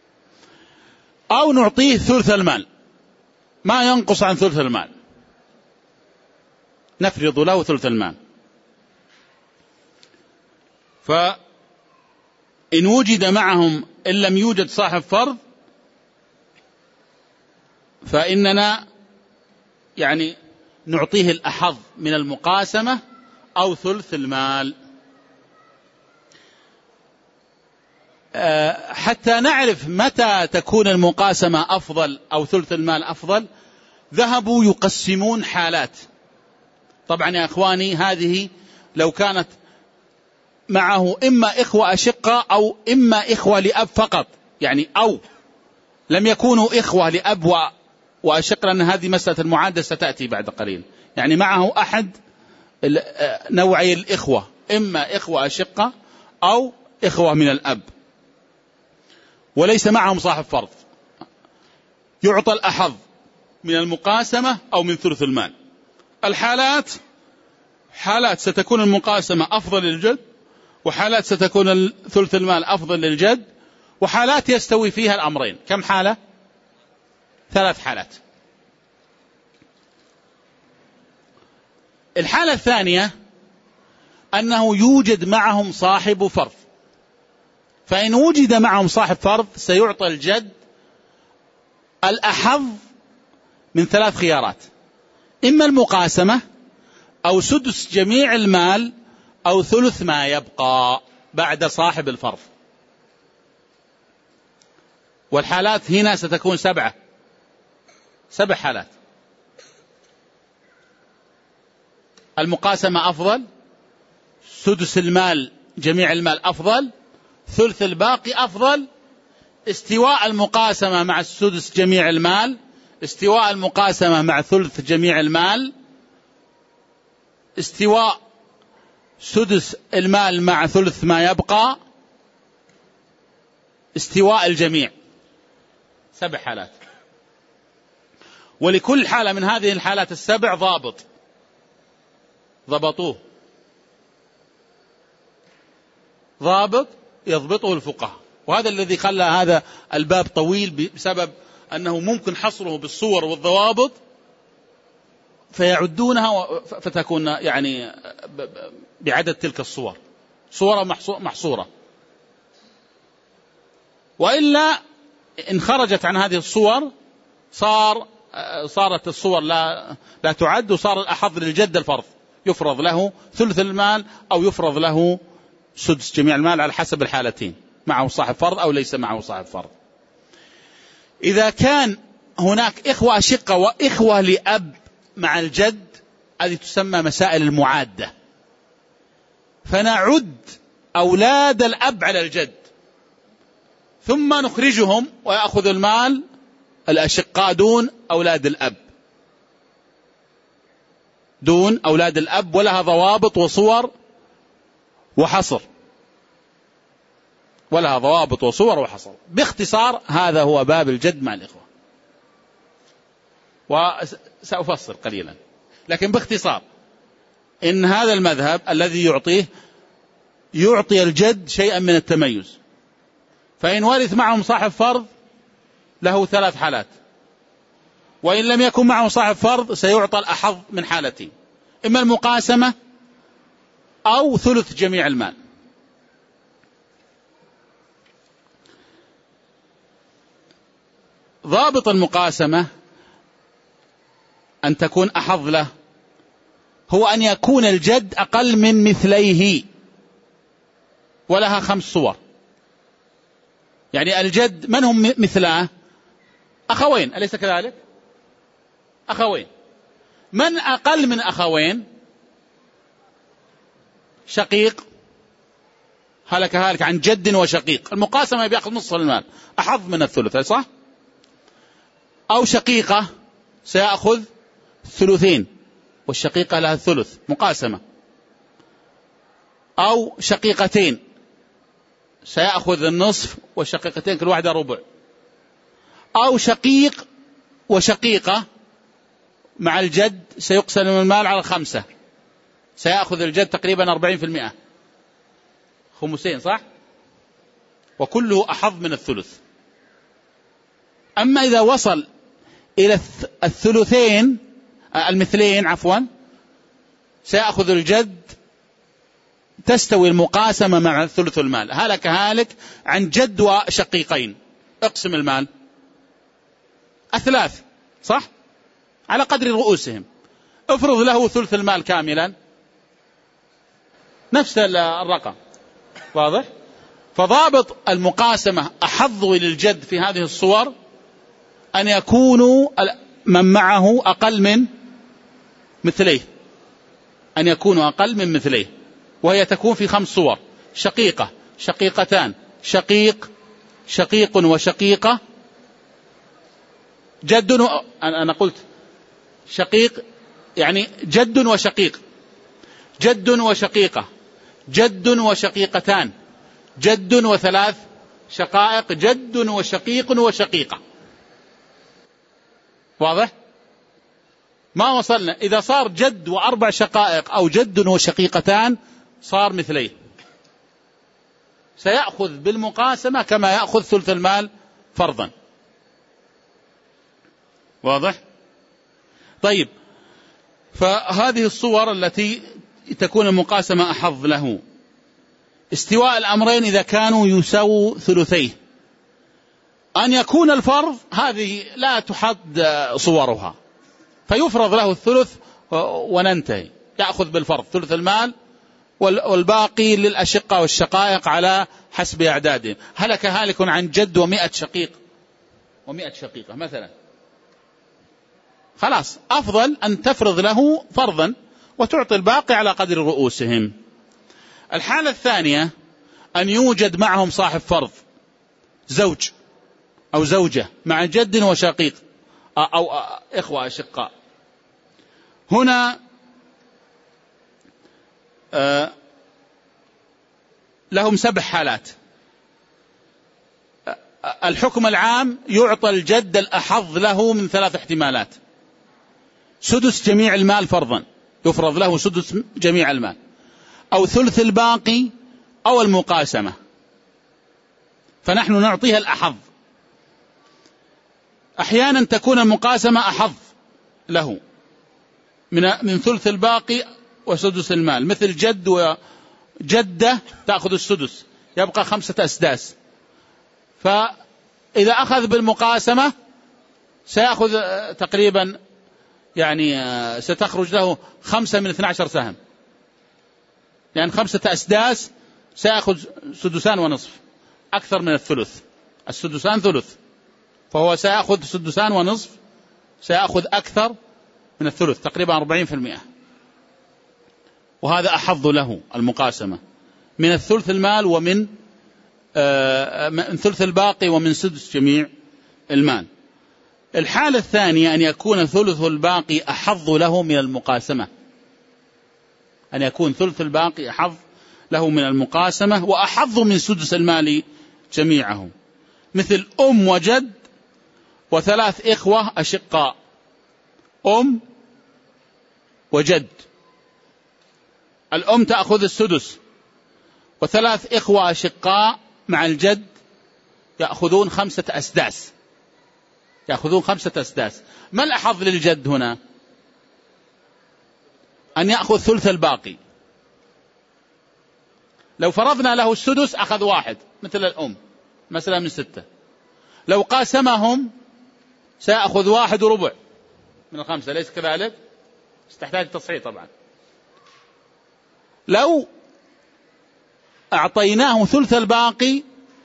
أو نعطيه ثلث المال ما ينقص عن ثلث المال، نفرض له ثلث المال. فإن وجد معهم إن لم يوجد صاحب فرض فإننا يعني نعطيه الأحظ من المقاسمة أو ثلث المال. حتى نعرف متى تكون المقاسمة أفضل أو ثلث المال أفضل ذهبوا يقسمون حالات. طبعا يا أخواني هذه لو كانت معه إما إخوة أشقة أو إما إخوة لأب فقط، يعني أو لم يكونوا إخوة لأب وأشقة، لأن هذه مسألة المعادة ستأتي بعد قليل، يعني معه أحد نوعي الإخوة إما إخوة أشقة أو إخوة من الأب وليس معهم صاحب فرض، يعطى الأحظ من المقاسمة أو من ثلث المال. الحالات حالات ستكون المقاسمة أفضل للجد، وحالات ستكون ثلث المال أفضل للجد، وحالات يستوي فيها الأمرين. كم حالة؟ 3 حالات. الحالة الثانية أنه يوجد معهم صاحب فرض، فإن وجد معهم صاحب فرض سيعطى الجد الأحظ من 3 خيارات، إما المقاسمة أو سدس جميع المال أو ثلث ما يبقى بعد صاحب الفرض. والحالات هنا ستكون 7 حالات. المقاسمة أفضل، سدس المال جميع المال أفضل، ثلث الباقي أفضل، استواء المقاسمة مع السدس جميع المال، استواء المقاسمة مع ثلث جميع المال، استواء سدس المال مع ثلث ما يبقى، استواء الجميع. 7 حالات. ولكل حالة من هذه الحالات 7 ضبطوه ضابط يضبطه الفقهاء. وهذا الذي خلى هذا الباب طويل بسبب أنه ممكن حصره بالصور والضوابط فيعدونها فتكون يعني بعدد تلك الصور، صورة محصورة. وإلا إن خرجت عن هذه الصور صارت الصور لا تعد، وصار الأحظ للجد الفرض، يفرض له ثلث المال أو يفرض له سدس جميع المال على حسب الحالتين، معه صاحب فرض أو ليس معه صاحب فرض. إذا كان هناك إخوة أشقة وإخوة لأب مع الجد، هذه تسمى مسائل المعادة، فنعد أولاد الأب على الجد ثم نخرجهم ويأخذ المال الأشقاء دون أولاد الأب، دون أولاد الأب، ولها ضوابط وصور وحصر، ولها ضوابط وصور وحصر. باختصار هذا هو باب الجد مع الإخوة، وسأفصل قليلا، لكن باختصار إن هذا المذهب الذي يعطي الجد شيئا من التميز، فإن ورث معهم صاحب فرض له 3 حالات، وإن لم يكن معه صاحب فرض سيعطى الأحظ من حالتين، إما المقاسمة أو ثلث جميع المال. ضابط المقاسمة أن تكون أحظ له هو أن يكون الجد أقل من مثليه، ولها 5 صور. يعني الجد من هم مثلاه؟ أخوين، أليس كذلك؟ أخوين. من أقل من أخوين؟ شقيق، هلك عن جد وشقيق، المقاسمة بيأخذ نصف المال، أحظ من الثلث، صح؟ أو شقيقة سيأخذ ثلثين والشقيقة لها الثلث، مقاسمة. أو شقيقتين سيأخذ النصف والشقيقتين كل واحدة ربع. أو شقيق وشقيقة مع الجد سيقسم المال على 5، سيأخذ الجد تقريبا 40%، 5، صح؟ وكله أحظ من الثلث. أما إذا وصل إلى المثلين سيأخذ الجد تستوي المقاسمة مع ثلث المال. هالك عن جد وشقيقين، اقسم المال 3، صح؟ على قدر رؤوسهم، افرض له ثلث المال كاملا، نفس الرقم، واضح؟ فضابط المقاسمة أحظ للجد في هذه الصور أن يكونوا من معه أقل من مثليه، أن يكونوا أقل من مثليه، وهي تكون في 5 صور: شقيقة، شقيقتان، شقيق وشقيقة، جد أنا قلت شقيق يعني جد وشقيق، جد وشقيقة، جد وشقيقتان، جد و3 شقائق، جد وشقيق وشقيقة. واضح؟ ما وصلنا. إذا صار جد و4 شقائق أو جد وشقيقتان صار مثليه، سيأخذ بالمقاسمة كما يأخذ ثلث المال فرضا. واضح؟ طيب، فهذه الصور التي تكون المقاسمة أحظ له. استواء الأمرين إذا كانوا يساووا ثلثيه. أن يكون الفرض هذه لا تحد صورها، فيفرض له الثلث وننتهي، يأخذ بالفرض ثلث المال والباقي للأشقة والشقائق على حسب أعدادهم. هلك عن جد و100 شقيق و100 شقيقة مثلا، خلاص أفضل أن تفرض له فرضا وتعطي الباقي على قدر رؤوسهم. الحالة الثانية أن يوجد معهم صاحب فرض، زوج أو زوجة مع جد وشقيق أو إخوة أشقاء. هنا لهم 7 حالات. الحكم العام يعطى الجد الأحظ له من 3 احتمالات: سدس جميع المال فرضا، يفرض له سدس جميع المال، أو ثلث الباقي، أو المقاسمة، فنحن نعطيها الأحظ. أحيانا تكون المقاسمة أحظ له، من ثلث الباقي وسدس المال، مثل جد وجدة تأخذ السدس، يبقى 5 أسداس. فإذا أخذ بالمقاسمة سيأخذ تقريبا يعني ستخرج له 5 من 12 سهم، يعني 5 أسداس سيأخذ 2.5 أكثر من الثلث. السدسان ثلث، فهو سيأخذ 2.5 سيأخذ أكثر من الثلث تقريبا 40%، وهذا أحظ له المقاسمة من الثلث المال ومن من ثلث الباقي ومن سدس جميع المال. الحالة الثانية أن يكون ثلث الباقي أحظ له من المقاسمة، أن يكون ثلث الباقي أحظ له من المقاسمة وأحظ من سدس المال جميعه، مثل أم وجد و3 إخوة أشقاء. أم وجد، الأم تأخذ السدس، و3 إخوة أشقاء مع الجد يأخذون 5 أسداس، يأخذون 5 أسداس. ما الأحظ للجد هنا؟ أن يأخذ ثلث الباقي. لو فرضنا له السدس أخذ 1 مثل الأم مثلا من 6، لو قاسمهم سيأخذ 1 وربع من 5، ليس كذلك؟ تحتاج تصحيح طبعا. لو أعطيناه ثلث الباقي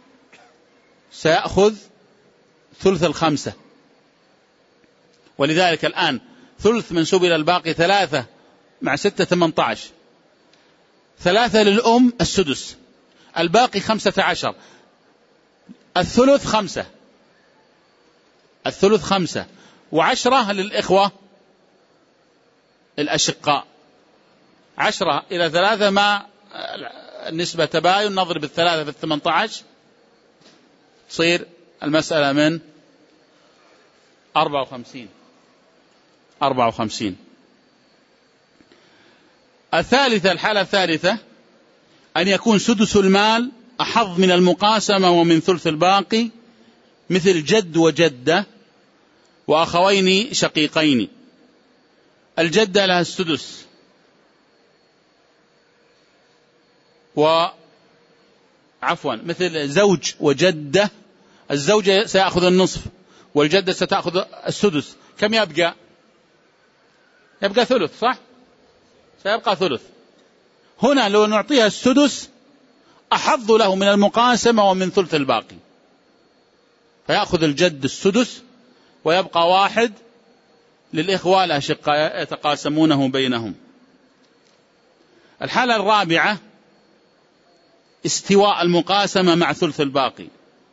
سيأخذ ثلث 5، ولذلك الآن ثلث منسوب إلى الباقي 3 مع 6 18، 3 للأم السدس، الباقي 15، الثلث 5، الثلث 5 و10 للإخوة الأشقاء، 10 إلى 3 ما النسبة تباين، نضرب 3 في 18 تصير المسألة من 54. الحالة الثالثة أن يكون سدس المال أحظ من المقاسمة ومن ثلث الباقي، مثل جد وجدة وأخوين شقيقين. الجدة لها السدس، مثل زوج وجدة، الزوجة سيأخذ النصف والجدة ستأخذ السدس. كم يبقى؟ يبقى ثلث، صح؟ سيبقى ثلث. هنا لو نعطيها السدس أحظ له من المقاسمة ومن ثلث الباقي، فيأخذ الجد السدس ويبقى 1 للإخوة الأشقاء يتقاسمونه بينهم. الحالة الرابعة استواء المقاسمة مع ثلث الباقي،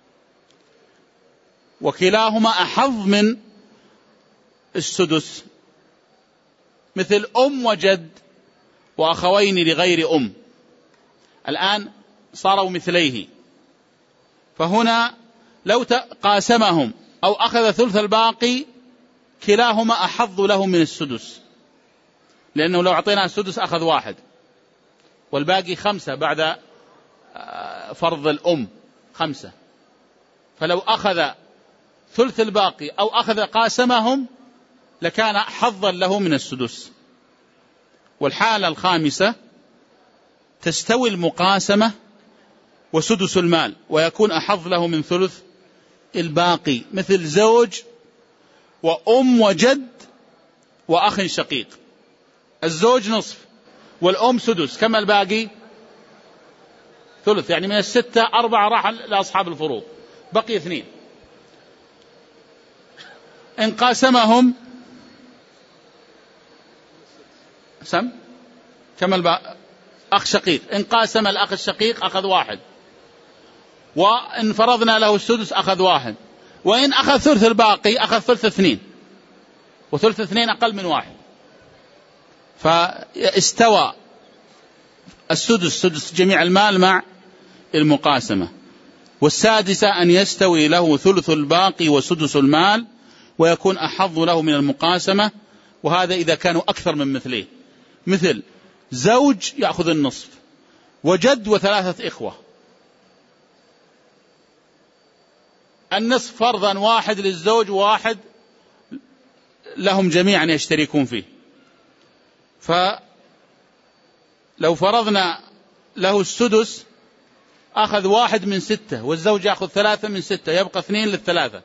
وكلاهما أحظ من السدس، مثل أم وجد وأخوين لغير أم. الآن صاروا مثليه، فهنا لو قاسمهم أو أخذ ثلث الباقي كلاهما أحظ له من السدس، لأنه لو أعطينا السدس أخذ 1 والباقي 5 بعد فرض الأم 5، فلو أخذ ثلث الباقي أو أخذ قاسمهم لكان حظا له من السدس. والحالة الخامسة تستوي المقاسمة وسدس المال ويكون أحظ له من ثلث الباقي، مثل زوج وأم وجد وأخ شقيق. الزوج نصف والأم سدس، كما الباقي ثلث، يعني من 6 4 راح لأصحاب الفروض، بقي 2. إن قاسمهم كما أخ شقيق، إن قاسم الأخ الشقيق أخذ 1، وإن فرضنا له السدس أخذ 1، وإن أخذ ثلث الباقي أخذ ثلث 2، وثلث 2 أقل من 1، فاستوى السدس سدس جميع المال مع المقاسمة. والسادسة أن يستوي له ثلث الباقي وسدس المال ويكون أحظ له من المقاسمة، وهذا إذا كانوا أكثر من مثليه، مثل زوج يأخذ النصف وجد و3 إخوة، النصف فرضا 1 للزوج و1 لهم جميعا يشتركون فيه، فلو فرضنا له السدس أخذ 1 من 6، والزوج يأخذ 3 من 6، يبقى 2 للثلاثة،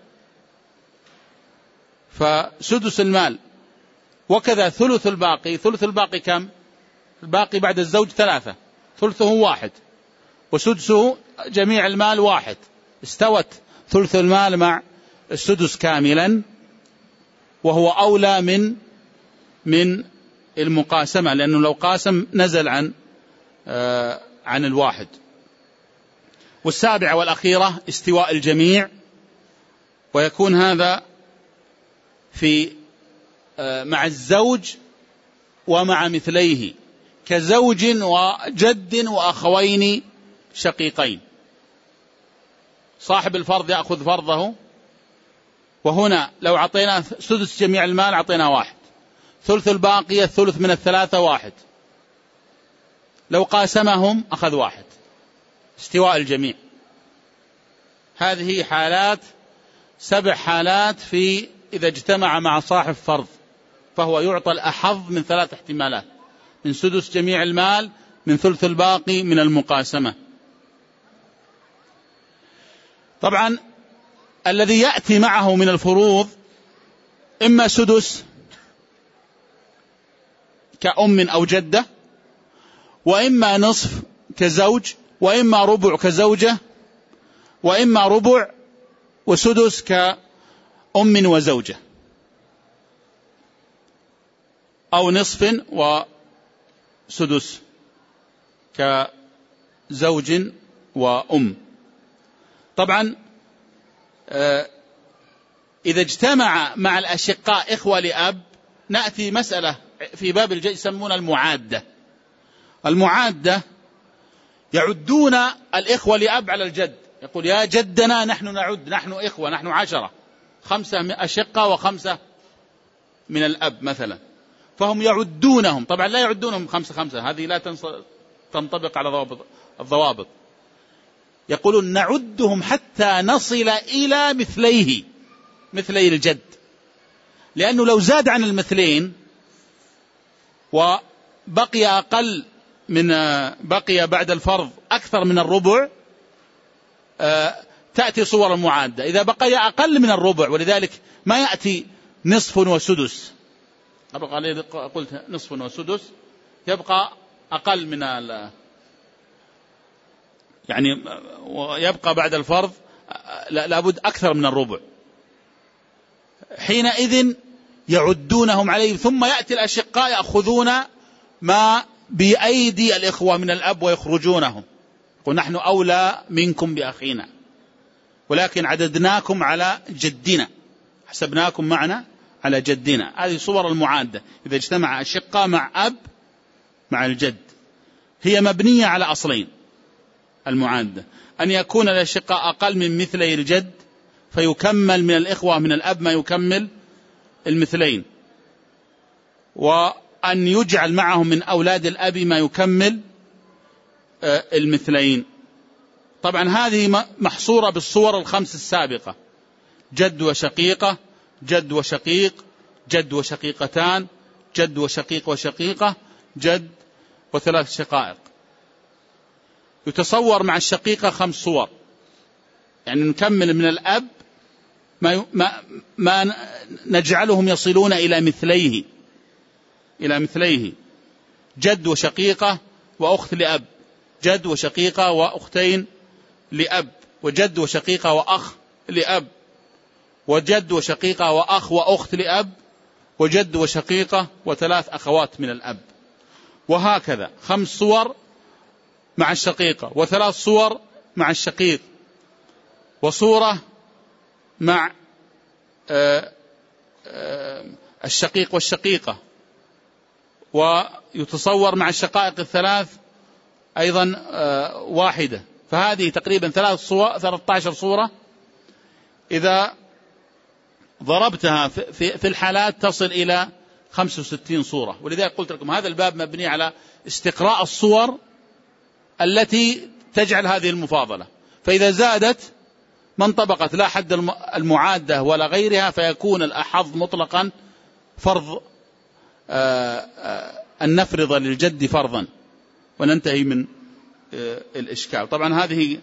فسدس المال. وكذا ثلث الباقي. ثلث الباقي كم؟ الباقي بعد الزوج 3، ثلثه 1 وسدسه جميع المال 1، استوت ثلث المال مع السدس كاملا، وهو أولى من المقاسمة، لأنه لو قاسم نزل عن الواحد. والسابعة والأخيرة استواء الجميع، ويكون هذا في مع الزوج ومع مثليه، كزوج وجد وأخوين شقيقين. صاحب الفرض يأخذ فرضه، وهنا لو عطينا سدس جميع المال عطينا 1، ثلث الباقي الثلث من الثلاثة 1، لو قاسمهم أخذ 1. استواء الجميع. هذه حالات 7 حالات في إذا اجتمع مع صاحب فرض، فهو يعطى الأحظ من 3 احتمالات: من سدس جميع المال، من ثلث الباقي، من المقاسمة. طبعا الذي يأتي معه من الفروض إما سدس كأم أو جدة، وإما نصف كزوج، وإما ربع كزوجة، وإما ربع وسدس كأم وزوجة، أو نصف وسدس كزوج وأم. طبعا إذا اجتمع مع الأشقاء إخوة لأب، نأتي مسألة في باب الجد يسمونها المعادة. المعادة يعدون الإخوة لأب على الجد، يقول يا جدنا نحن نعد، نحن إخوة، نحن 10، 5 أشقة و5 من الأب مثلا، فهم يعدونهم. طبعا لا يعدونهم 5-5، هذه لا تنطبق على الضوابط. يقولون نعدهم حتى نصل إلى مثلي الجد، لأنه لو زاد عن المثلين وبقي أقل بقي بعد الفرض أكثر من الربع، تأتي صور المعادة. إذا بقي أقل من الربع، ولذلك ما يأتي نصف وسدس، قلت نصف وسدس، يبقى أقل من يعني يبقى بعد الفرض لابد أكثر من الربع، حينئذ يعدونهم عليه. ثم يأتي الأشقاء يأخذون ما بأيدي الإخوة من الأب ويخرجونهم، يقول نحن أولى منكم بأخينا، ولكن عددناكم على جدنا، حسبناكم معنا على جدنا. هذه صور المعادة إذا اجتمع أشقاء مع أب مع الجد. هي مبنية على أصلين المعادة: أن يكون الأشقاء أقل من مثلي الجد فيكمل من الإخوة من الأب ما يكمل المثلين، وأن يجعل معهم من أولاد الأب ما يكمل المثلين. طبعا هذه محصورة بالصور الخمس السابقة: جد وشقيقة، جد وشقيق، جد وشقيقتان، جد وشقيق وشقيقة، جد وثلاث شقائق. يتصور مع الشقيقة 5 صور، يعني نكمل من الأب ما نجعلهم يصلون إلى مثليه: جد وشقيقة وأخت لأب، جد وشقيقة وأختين لأب، وجد وشقيقة وأخ لأب، وجد وشقيقة وأخ وأخت لأب، وجد وشقيقة و3 أخوات من الأب. وهكذا 5 صور مع الشقيقة، و3 صور مع الشقيق، وصورة مع الشقيق والشقيقة، ويتصور مع الشقائق 3 أيضا واحدة. فهذه تقريبا 13 صورة. إذا ضربتها في الحالات تصل إلى 65 صورة. ولذلك قلت لكم هذا الباب مبني على استقراء الصور التي تجعل هذه المفاضلة، فإذا زادت ما انطبقت لا حد المعادة ولا غيرها، فيكون الأحظ مطلقا فرض أن نفرض للجد فرضا وننتهي من الإشكال. طبعا هذه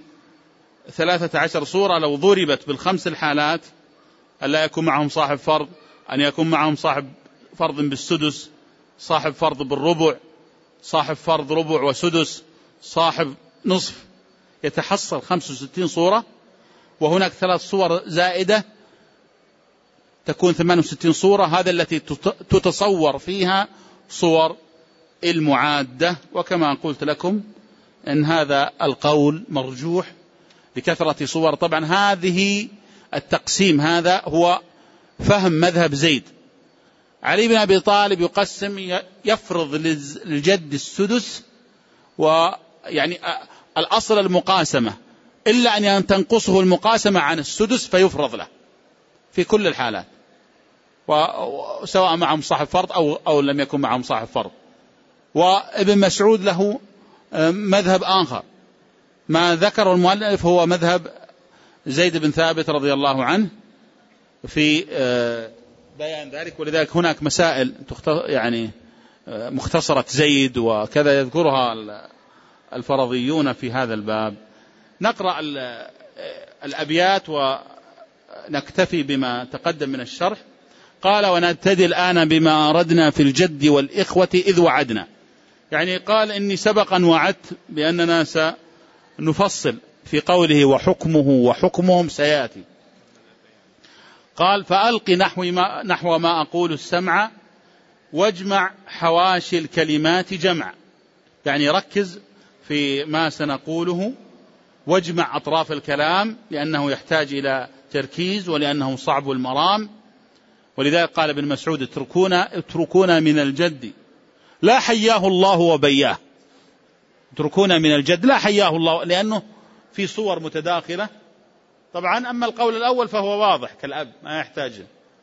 13 صورة لو ضربت بالخمس الحالات: أن لا يكون معهم صاحب فرض، أن يكون معهم صاحب فرض بالسدس، صاحب فرض بالربع، صاحب فرض ربع وسدس، صاحب نصف، يتحصل 65 صورة. وهناك 3 صور زائدة تكون 68 صورة، هذا التي تتصور فيها صور المعادة. وكما قلت لكم أن هذا القول مرجوح لكثرة صور. طبعا هذه التقسيم هذا هو فهم مذهب زيد. علي بن أبي طالب يقسم، يفرض للجد السدس، ويعني الأصل المقاسمة، إلا أن تنقصه المقاسمة عن السدس فيفرض له في كل الحالات، وسواء معهم صاحب فرض أو لم يكن معهم صاحب فرض. وابن مسعود له مذهب آخر، ما ذكر المؤلف هو مذهب زيد بن ثابت رضي الله عنه في بيان ذلك. ولذلك هناك مسائل يعني مختصرة زيد وكذا يذكرها الفرضيون في هذا الباب. نقرأ الأبيات ونكتفي بما تقدم من الشرح. قال: ونبتدي الآن بما أردنا في الجد والإخوة إذ وعدنا. يعني قال إني سبقا وعدت بأننا سنفصل في قوله وحكمه وحكمهم سيأتي. قال: فألق نحو ما أقول السمع واجمع حواشي الكلمات جمع. يعني ركز في ما سنقوله واجمع أطراف الكلام، لأنه يحتاج إلى تركيز ولأنه صعب المرام. ولذلك قال ابن مسعود: اتركونا من الجد لا حياه الله وبياه. اتركونا من الجد لا حياه الله، لأنه في صور متداخلة. طبعا أما القول الأول فهو واضح كالأب، ما يحتاج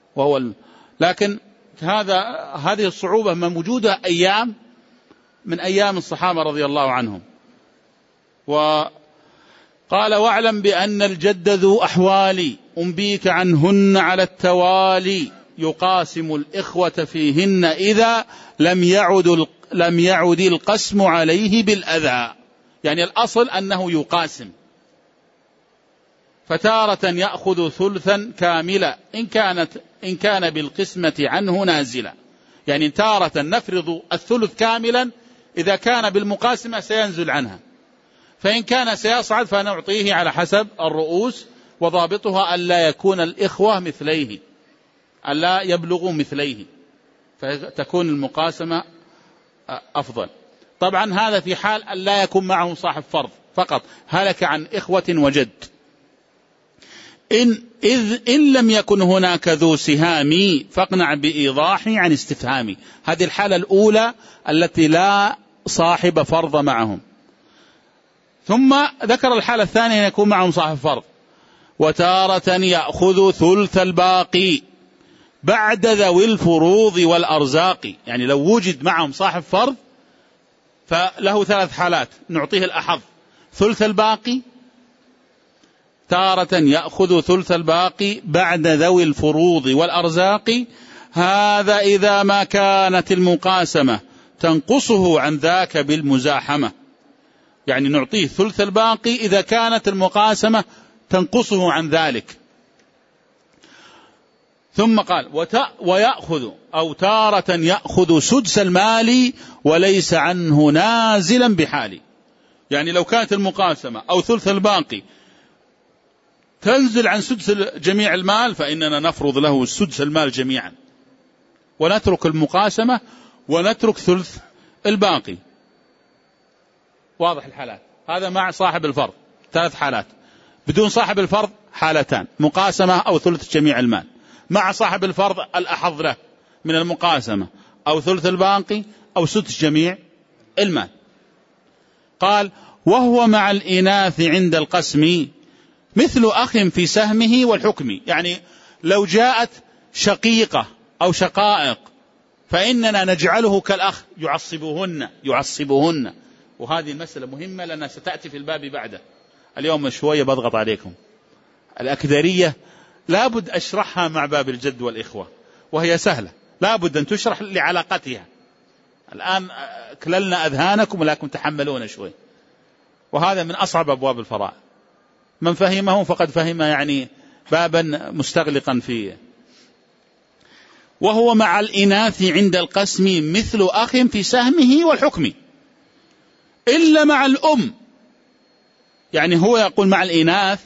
لكن هذه الصعوبة موجودة من أيام الصحابة رضي الله عنهم. وقال: واعلم بأن الجد ذو أحوال أنبيك عنهن على التوالي، يقاسم الإخوة فيهن إذا لم يعد القسم عليه بالأذى. يعني الأصل أنه يقاسم، فتارة يأخذ ثلثا كاملا إن كان بالقسمة عنه نازلا. يعني تارة نفرض الثلث كاملا، إذا كان بالمقاسمة سينزل عنها، فإن كان سيصعد فنعطيه على حسب الرؤوس. وضابطها ألا يكون الإخوة مثليه، ألا يبلغوا مثليه، فتكون المقاسمة أفضل. طبعا هذا في حال ألا يكون معه صاحب فرض فقط، هلك عن إخوة وجد. إن لم يكن هناك ذو سهام فاقنع بإيضاحي عن استفهامي. هذه الحالة الأولى التي لا صاحب فرض معهم. ثم ذكر الحالة الثانية أن يكون معهم صاحب فرض. وتارة يأخذ ثلث الباقي بعد ذوي الفروض والأرزاق. يعني لو وجد معهم صاحب فرض فله 3 حالات نعطيه الأحظ: ثلث الباقي، تارة يأخذ ثلث الباقي بعد ذوي الفروض والأرزاق. هذا إذا ما كانت المقاسمة تنقصه عن ذاك بالمزاحمة. يعني نعطيه ثلث الباقي إذا كانت المقاسمة تنقصه عن ذلك. ثم قال: ويأخذ أو تارة يأخذ سدس المال وليس عنه نازلا بحالي. يعني لو كانت المقاسمة أو ثلث الباقي تنزل عن سدس جميع المال فإننا نفرض له سدس المال جميعا، ونترك المقاسمة ونترك ثلث الباقي. واضح الحالات. هذا مع صاحب الفرض 3 حالات. بدون صاحب الفرض حالتان: مقاسمة أو ثلث جميع المال. مع صاحب الفرض الأحظ له من المقاسمة أو ثلث الباقي أو سدس جميع المال. قال: وهو مع الإناث عند القسم مثل أخ في سهمه والحكم. يعني لو جاءت شقيقة أو شقائق فإننا نجعله كالأخ، يعصبهن. وهذه المسألة مهمة لأنها ستأتي في الباب بعده. اليوم شوية بضغط عليكم. الأكدرية لابد أشرحها مع باب الجد والإخوة، وهي سهلة، لابد أن تشرح لعلاقتها. الآن كللنا أذهانكم ولكن تحملون شوي، وهذا من أصعب أبواب الفرائض. من فهمه فقد فهم يعني بابا مستغلقا فيه. وهو مع الإناث عند القسم مثل أخ في سهمه والحكم إلا مع الأم. يعني هو يقول مع الإناث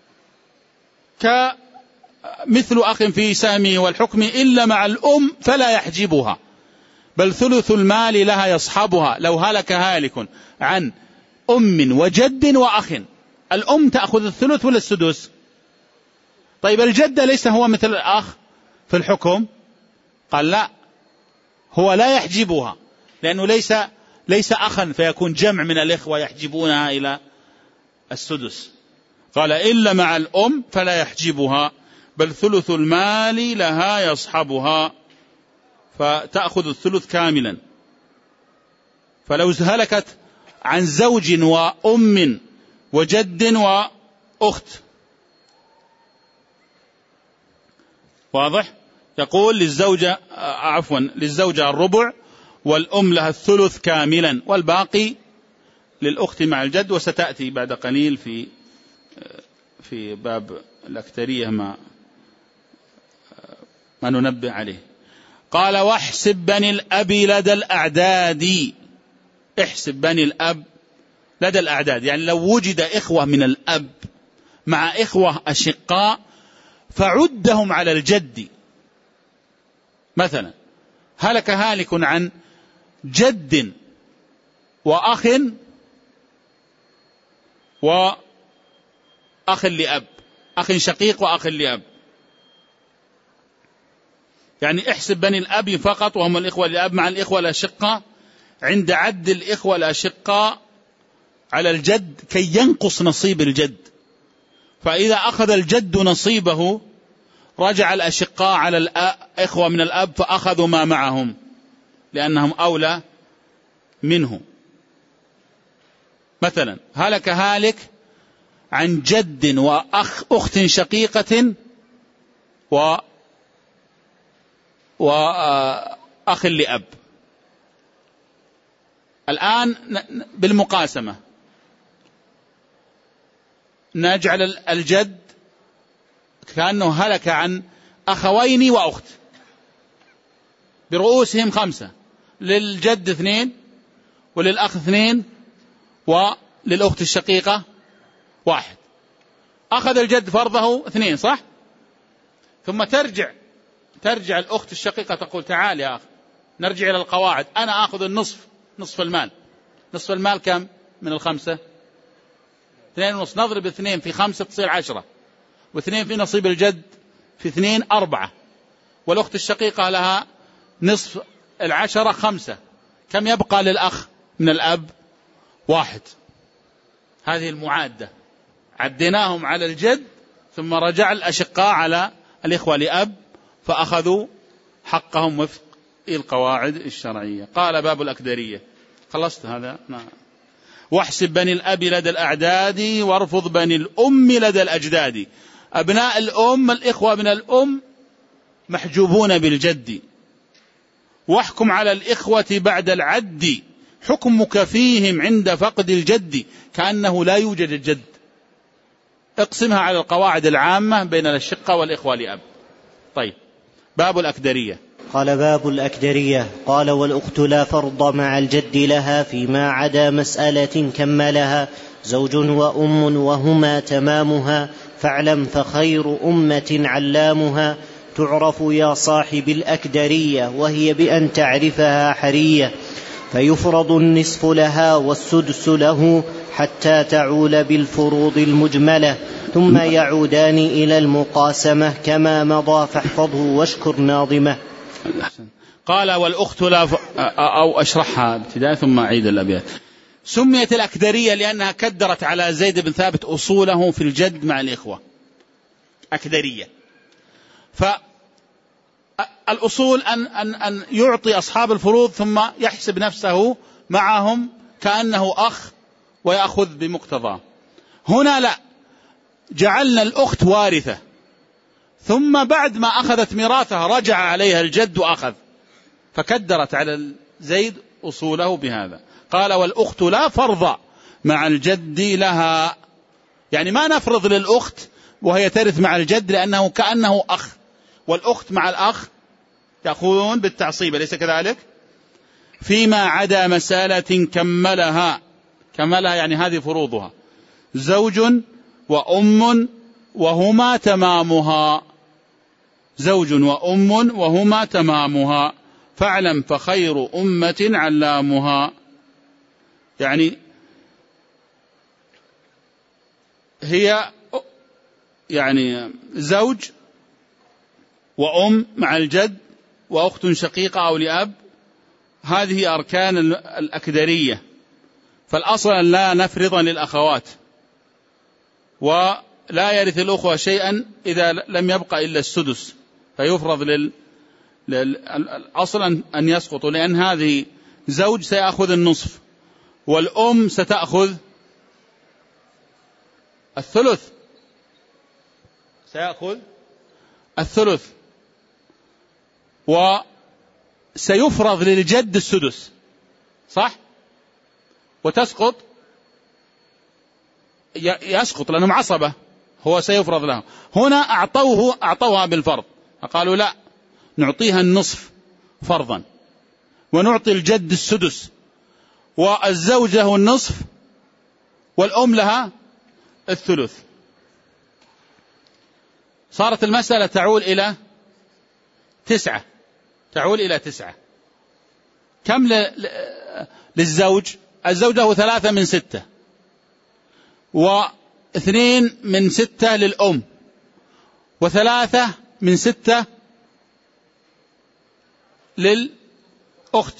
كمثل أخ في سهمه والحكم إلا مع الأم فلا يحجبها، بل ثلث المال لها يصحبها لو هلك هالك عن أم وجد وأخ. الأم تأخذ الثلث ولا السدس؟ طيب الجد ليس هو مثل الأخ في الحكم؟ قال لا، هو لا يحجبها لأنه ليس أخا فيكون جمع من الإخوة يحجبونها إلى السدس. قال إلا مع الأم فلا يحجبها، بل ثلث المال لها يصحبها فتأخذ الثلث كاملا. فلو هلكت عن زوج وأم وجد وأخت، واضح؟ يقول للزوجة الربع والأم لها الثلث كاملا والباقي للأخت مع الجد. وستأتي بعد قليل في باب الأكثرية ما ننبه عليه. قال واحسب بني الأب لدى الأعداد. احسب بني الأب لدى الأعداد، يعني لو وجد إخوة من الأب مع إخوة أشقاء فعدهم على الجد. مثلا هلك هالك عن جد وأخ لأب، أخ شقيق وأخ لأب، يعني احسب بني الأب فقط وهم الإخوة لأب مع الإخوة الأشقاء عند عد الإخوة الأشقاء على الجد كي ينقص نصيب الجد. فإذا أخذ الجد نصيبه رجع الأشقاء على الإخوة من الأب فأخذوا ما معهم لأنهم أولى منه. مثلا هلك هالك عن جد وأخت شقيقة وأخ لأب. الآن بالمقاسمة نجعل الجد كأنه هلك عن أخوين وأخت برؤوسهم 5، للجد 2 وللأخ 2 وللأخت الشقيقة 1. أخذ الجد فرضه 2، صح؟ ثم ترجع الأخت الشقيقة تقول تعال يا أخي نرجع إلى القواعد، أنا أخذ نصف المال. نصف المال كم من 5؟ 2.5. نضرب 2 في 5 تصير 10، و2 في نصيب الجد في 2 4، والأخت الشقيقة لها نصف 10 5. كم يبقى للأخ من الأب؟ 1. هذه المعادة عديناهم على الجد ثم رجع الأشقاء على الإخوة لأب فأخذوا حقهم وفق القواعد الشرعية. قال باب الأكدرية. خلصت هذا؟ نعم. واحسب بني الأب لدى الأعداد وارفض بني الأم لدى الأجداد. أبناء الأم الإخوة من الأم محجوبون بالجد. واحكم على الإخوة بعد العد حكمك فيهم عند فقد الجد كأنه لا يوجد الجد. اقسمها على القواعد العامة بين الشقة والإخوة لأب. طيب باب الأكدرية. قال باب الأكدرية. قال والأخت لا فرض مع الجد لها فيما عدا مسألة كملها زوج وأم وهما تمامها فاعلم فخير أمة علامها تعرف يا صاحب الأكدرية وهي بأن تعرفها حرية فيفرض النصف لها والسدس له حتى تعول بالفروض المجملة ثم يعودان إلى المقاسمة كما مضى فاحفظه واشكر ناظمه. قال والأخت لا أو أشرحها ابتداء ثم أعيد الأبيات. سميت الأكدرية لأنها كدرت على زيد بن ثابت أصوله في الجد مع الإخوة أكدرية. فالأصول أن يعطي أصحاب الفروض ثم يحسب نفسه معهم كأنه أخ ويأخذ بمقتضاه. هنا لا، جعلنا الأخت وارثة ثم بعد ما أخذت ميراثها رجع عليها الجد وأخذ، فكدرت على زيد أصوله بهذا. قال والأخت لا فرض مع الجد لها، يعني ما نفرض للأخت وهي ترث مع الجد لأنه كأنه أخ، والأخت مع الأخ يأخذون بالتعصيب، ليس كذلك؟ فيما عدا مسألة كملها يعني هذه فروضها، زوج وأم وهما تمامها، زوج وأم وهما تمامها، فاعلم فخير أمة علامها. يعني هي يعني زوج وأم مع الجد وأخت شقيقة أو لأب، هذه أركان الأكدرية، فالأصل أن لا نفرض للأخوات، ولا يرث الأخوة شيئا إذا لم يبقى إلا السدس، فيفرض الأصل أن يسقط، لأن هذه زوج سيأخذ النصف، والأم ستأخذ الثلث، سيأخذ الثلث، وسيفرض للجد السدس، صح؟ وتسقط، يسقط لأنهم عصبة، هو سيفرض له. هنا أعطوها بالفرض، قالوا لا، نعطيها النصف فرضا، ونعطي الجد السدس، والزوج له النصف، والأم لها الثلث. صارت المسألة تعول إلى 9، تعول إلى 9. كم للزوج؟ الزوج له 3 من 6، و2 من 6 للأم، و3 من 6 للأخت،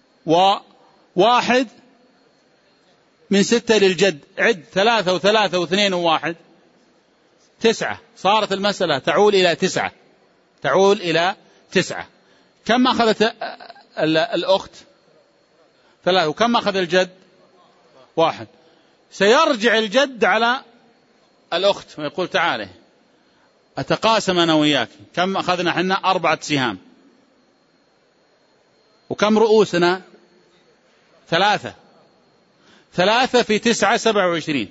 و1 من 6 للجد. عد 3 و3 و2 و1 9. صارت المسألة تعول إلى 9، تعول إلى 9. كم أخذت الأخت؟ 3. وكم أخذ الجد؟ 1. سيرجع الجد على الأخت ويقول تعالى أتقاسم أنا وياك، كم أخذنا حنا؟ 4 سهام. وكم رؤوسنا؟ 3. 3 في 9 27،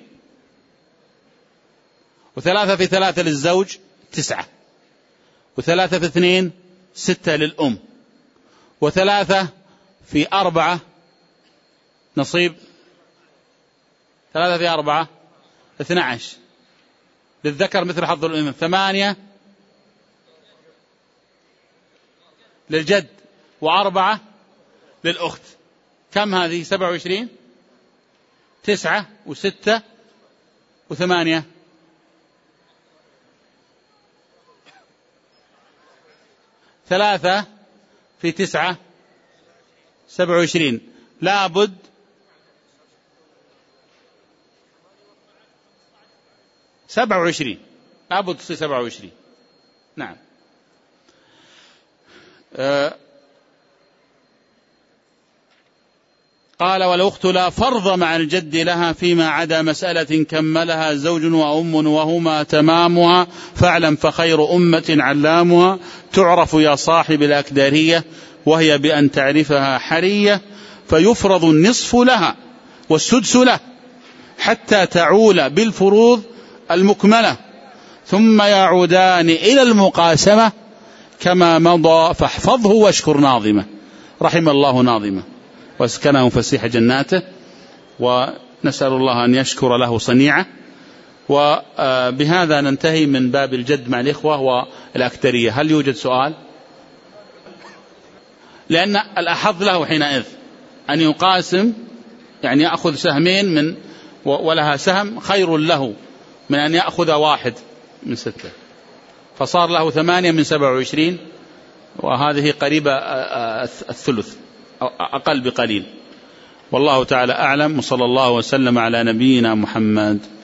و3 في 3 للزوج 9، و3 في 2 6 للأم، و3 في 4 نصيب، 3 في 4 12 للذكر مثل حظ الأنثيين، 8 للجد، و4 للأخت. كم هذه؟ 27. 9 و6 و8، 3 في 9 27. لابد 27، لابد تصير 27. نعم. قال والأخت لا فرض مع الجد لها فيما عدا مسألة كملها زوج وأم وهما تمامها، فاعلم فخير أمة علامها، تعرف يا صاحب الأكدارية وهي بأن تعرفها حرية، فيفرض النصف لها والسدس له حتى تعول بالفروض المكملة، ثم يعودان إلى المقاسمة كما مضى، فاحفظه واشكر ناظمه. رحم الله ناظمه واسكنه فسيح جناته، ونسأل الله أن يشكر له صنيعه. وبهذا ننتهي من باب الجد مع الإخوة والأكترية. هل يوجد سؤال؟ لأن الأحظ له حينئذ أن يقاسم، يعني يأخذ سهمين من ولها سهم، خير له من أن يأخذ 1 من 6، فصار له 8 من 27، وهذه قريبة الثلث أو أقل بقليل. والله تعالى أعلم، وصلى الله وسلم على نبينا محمد.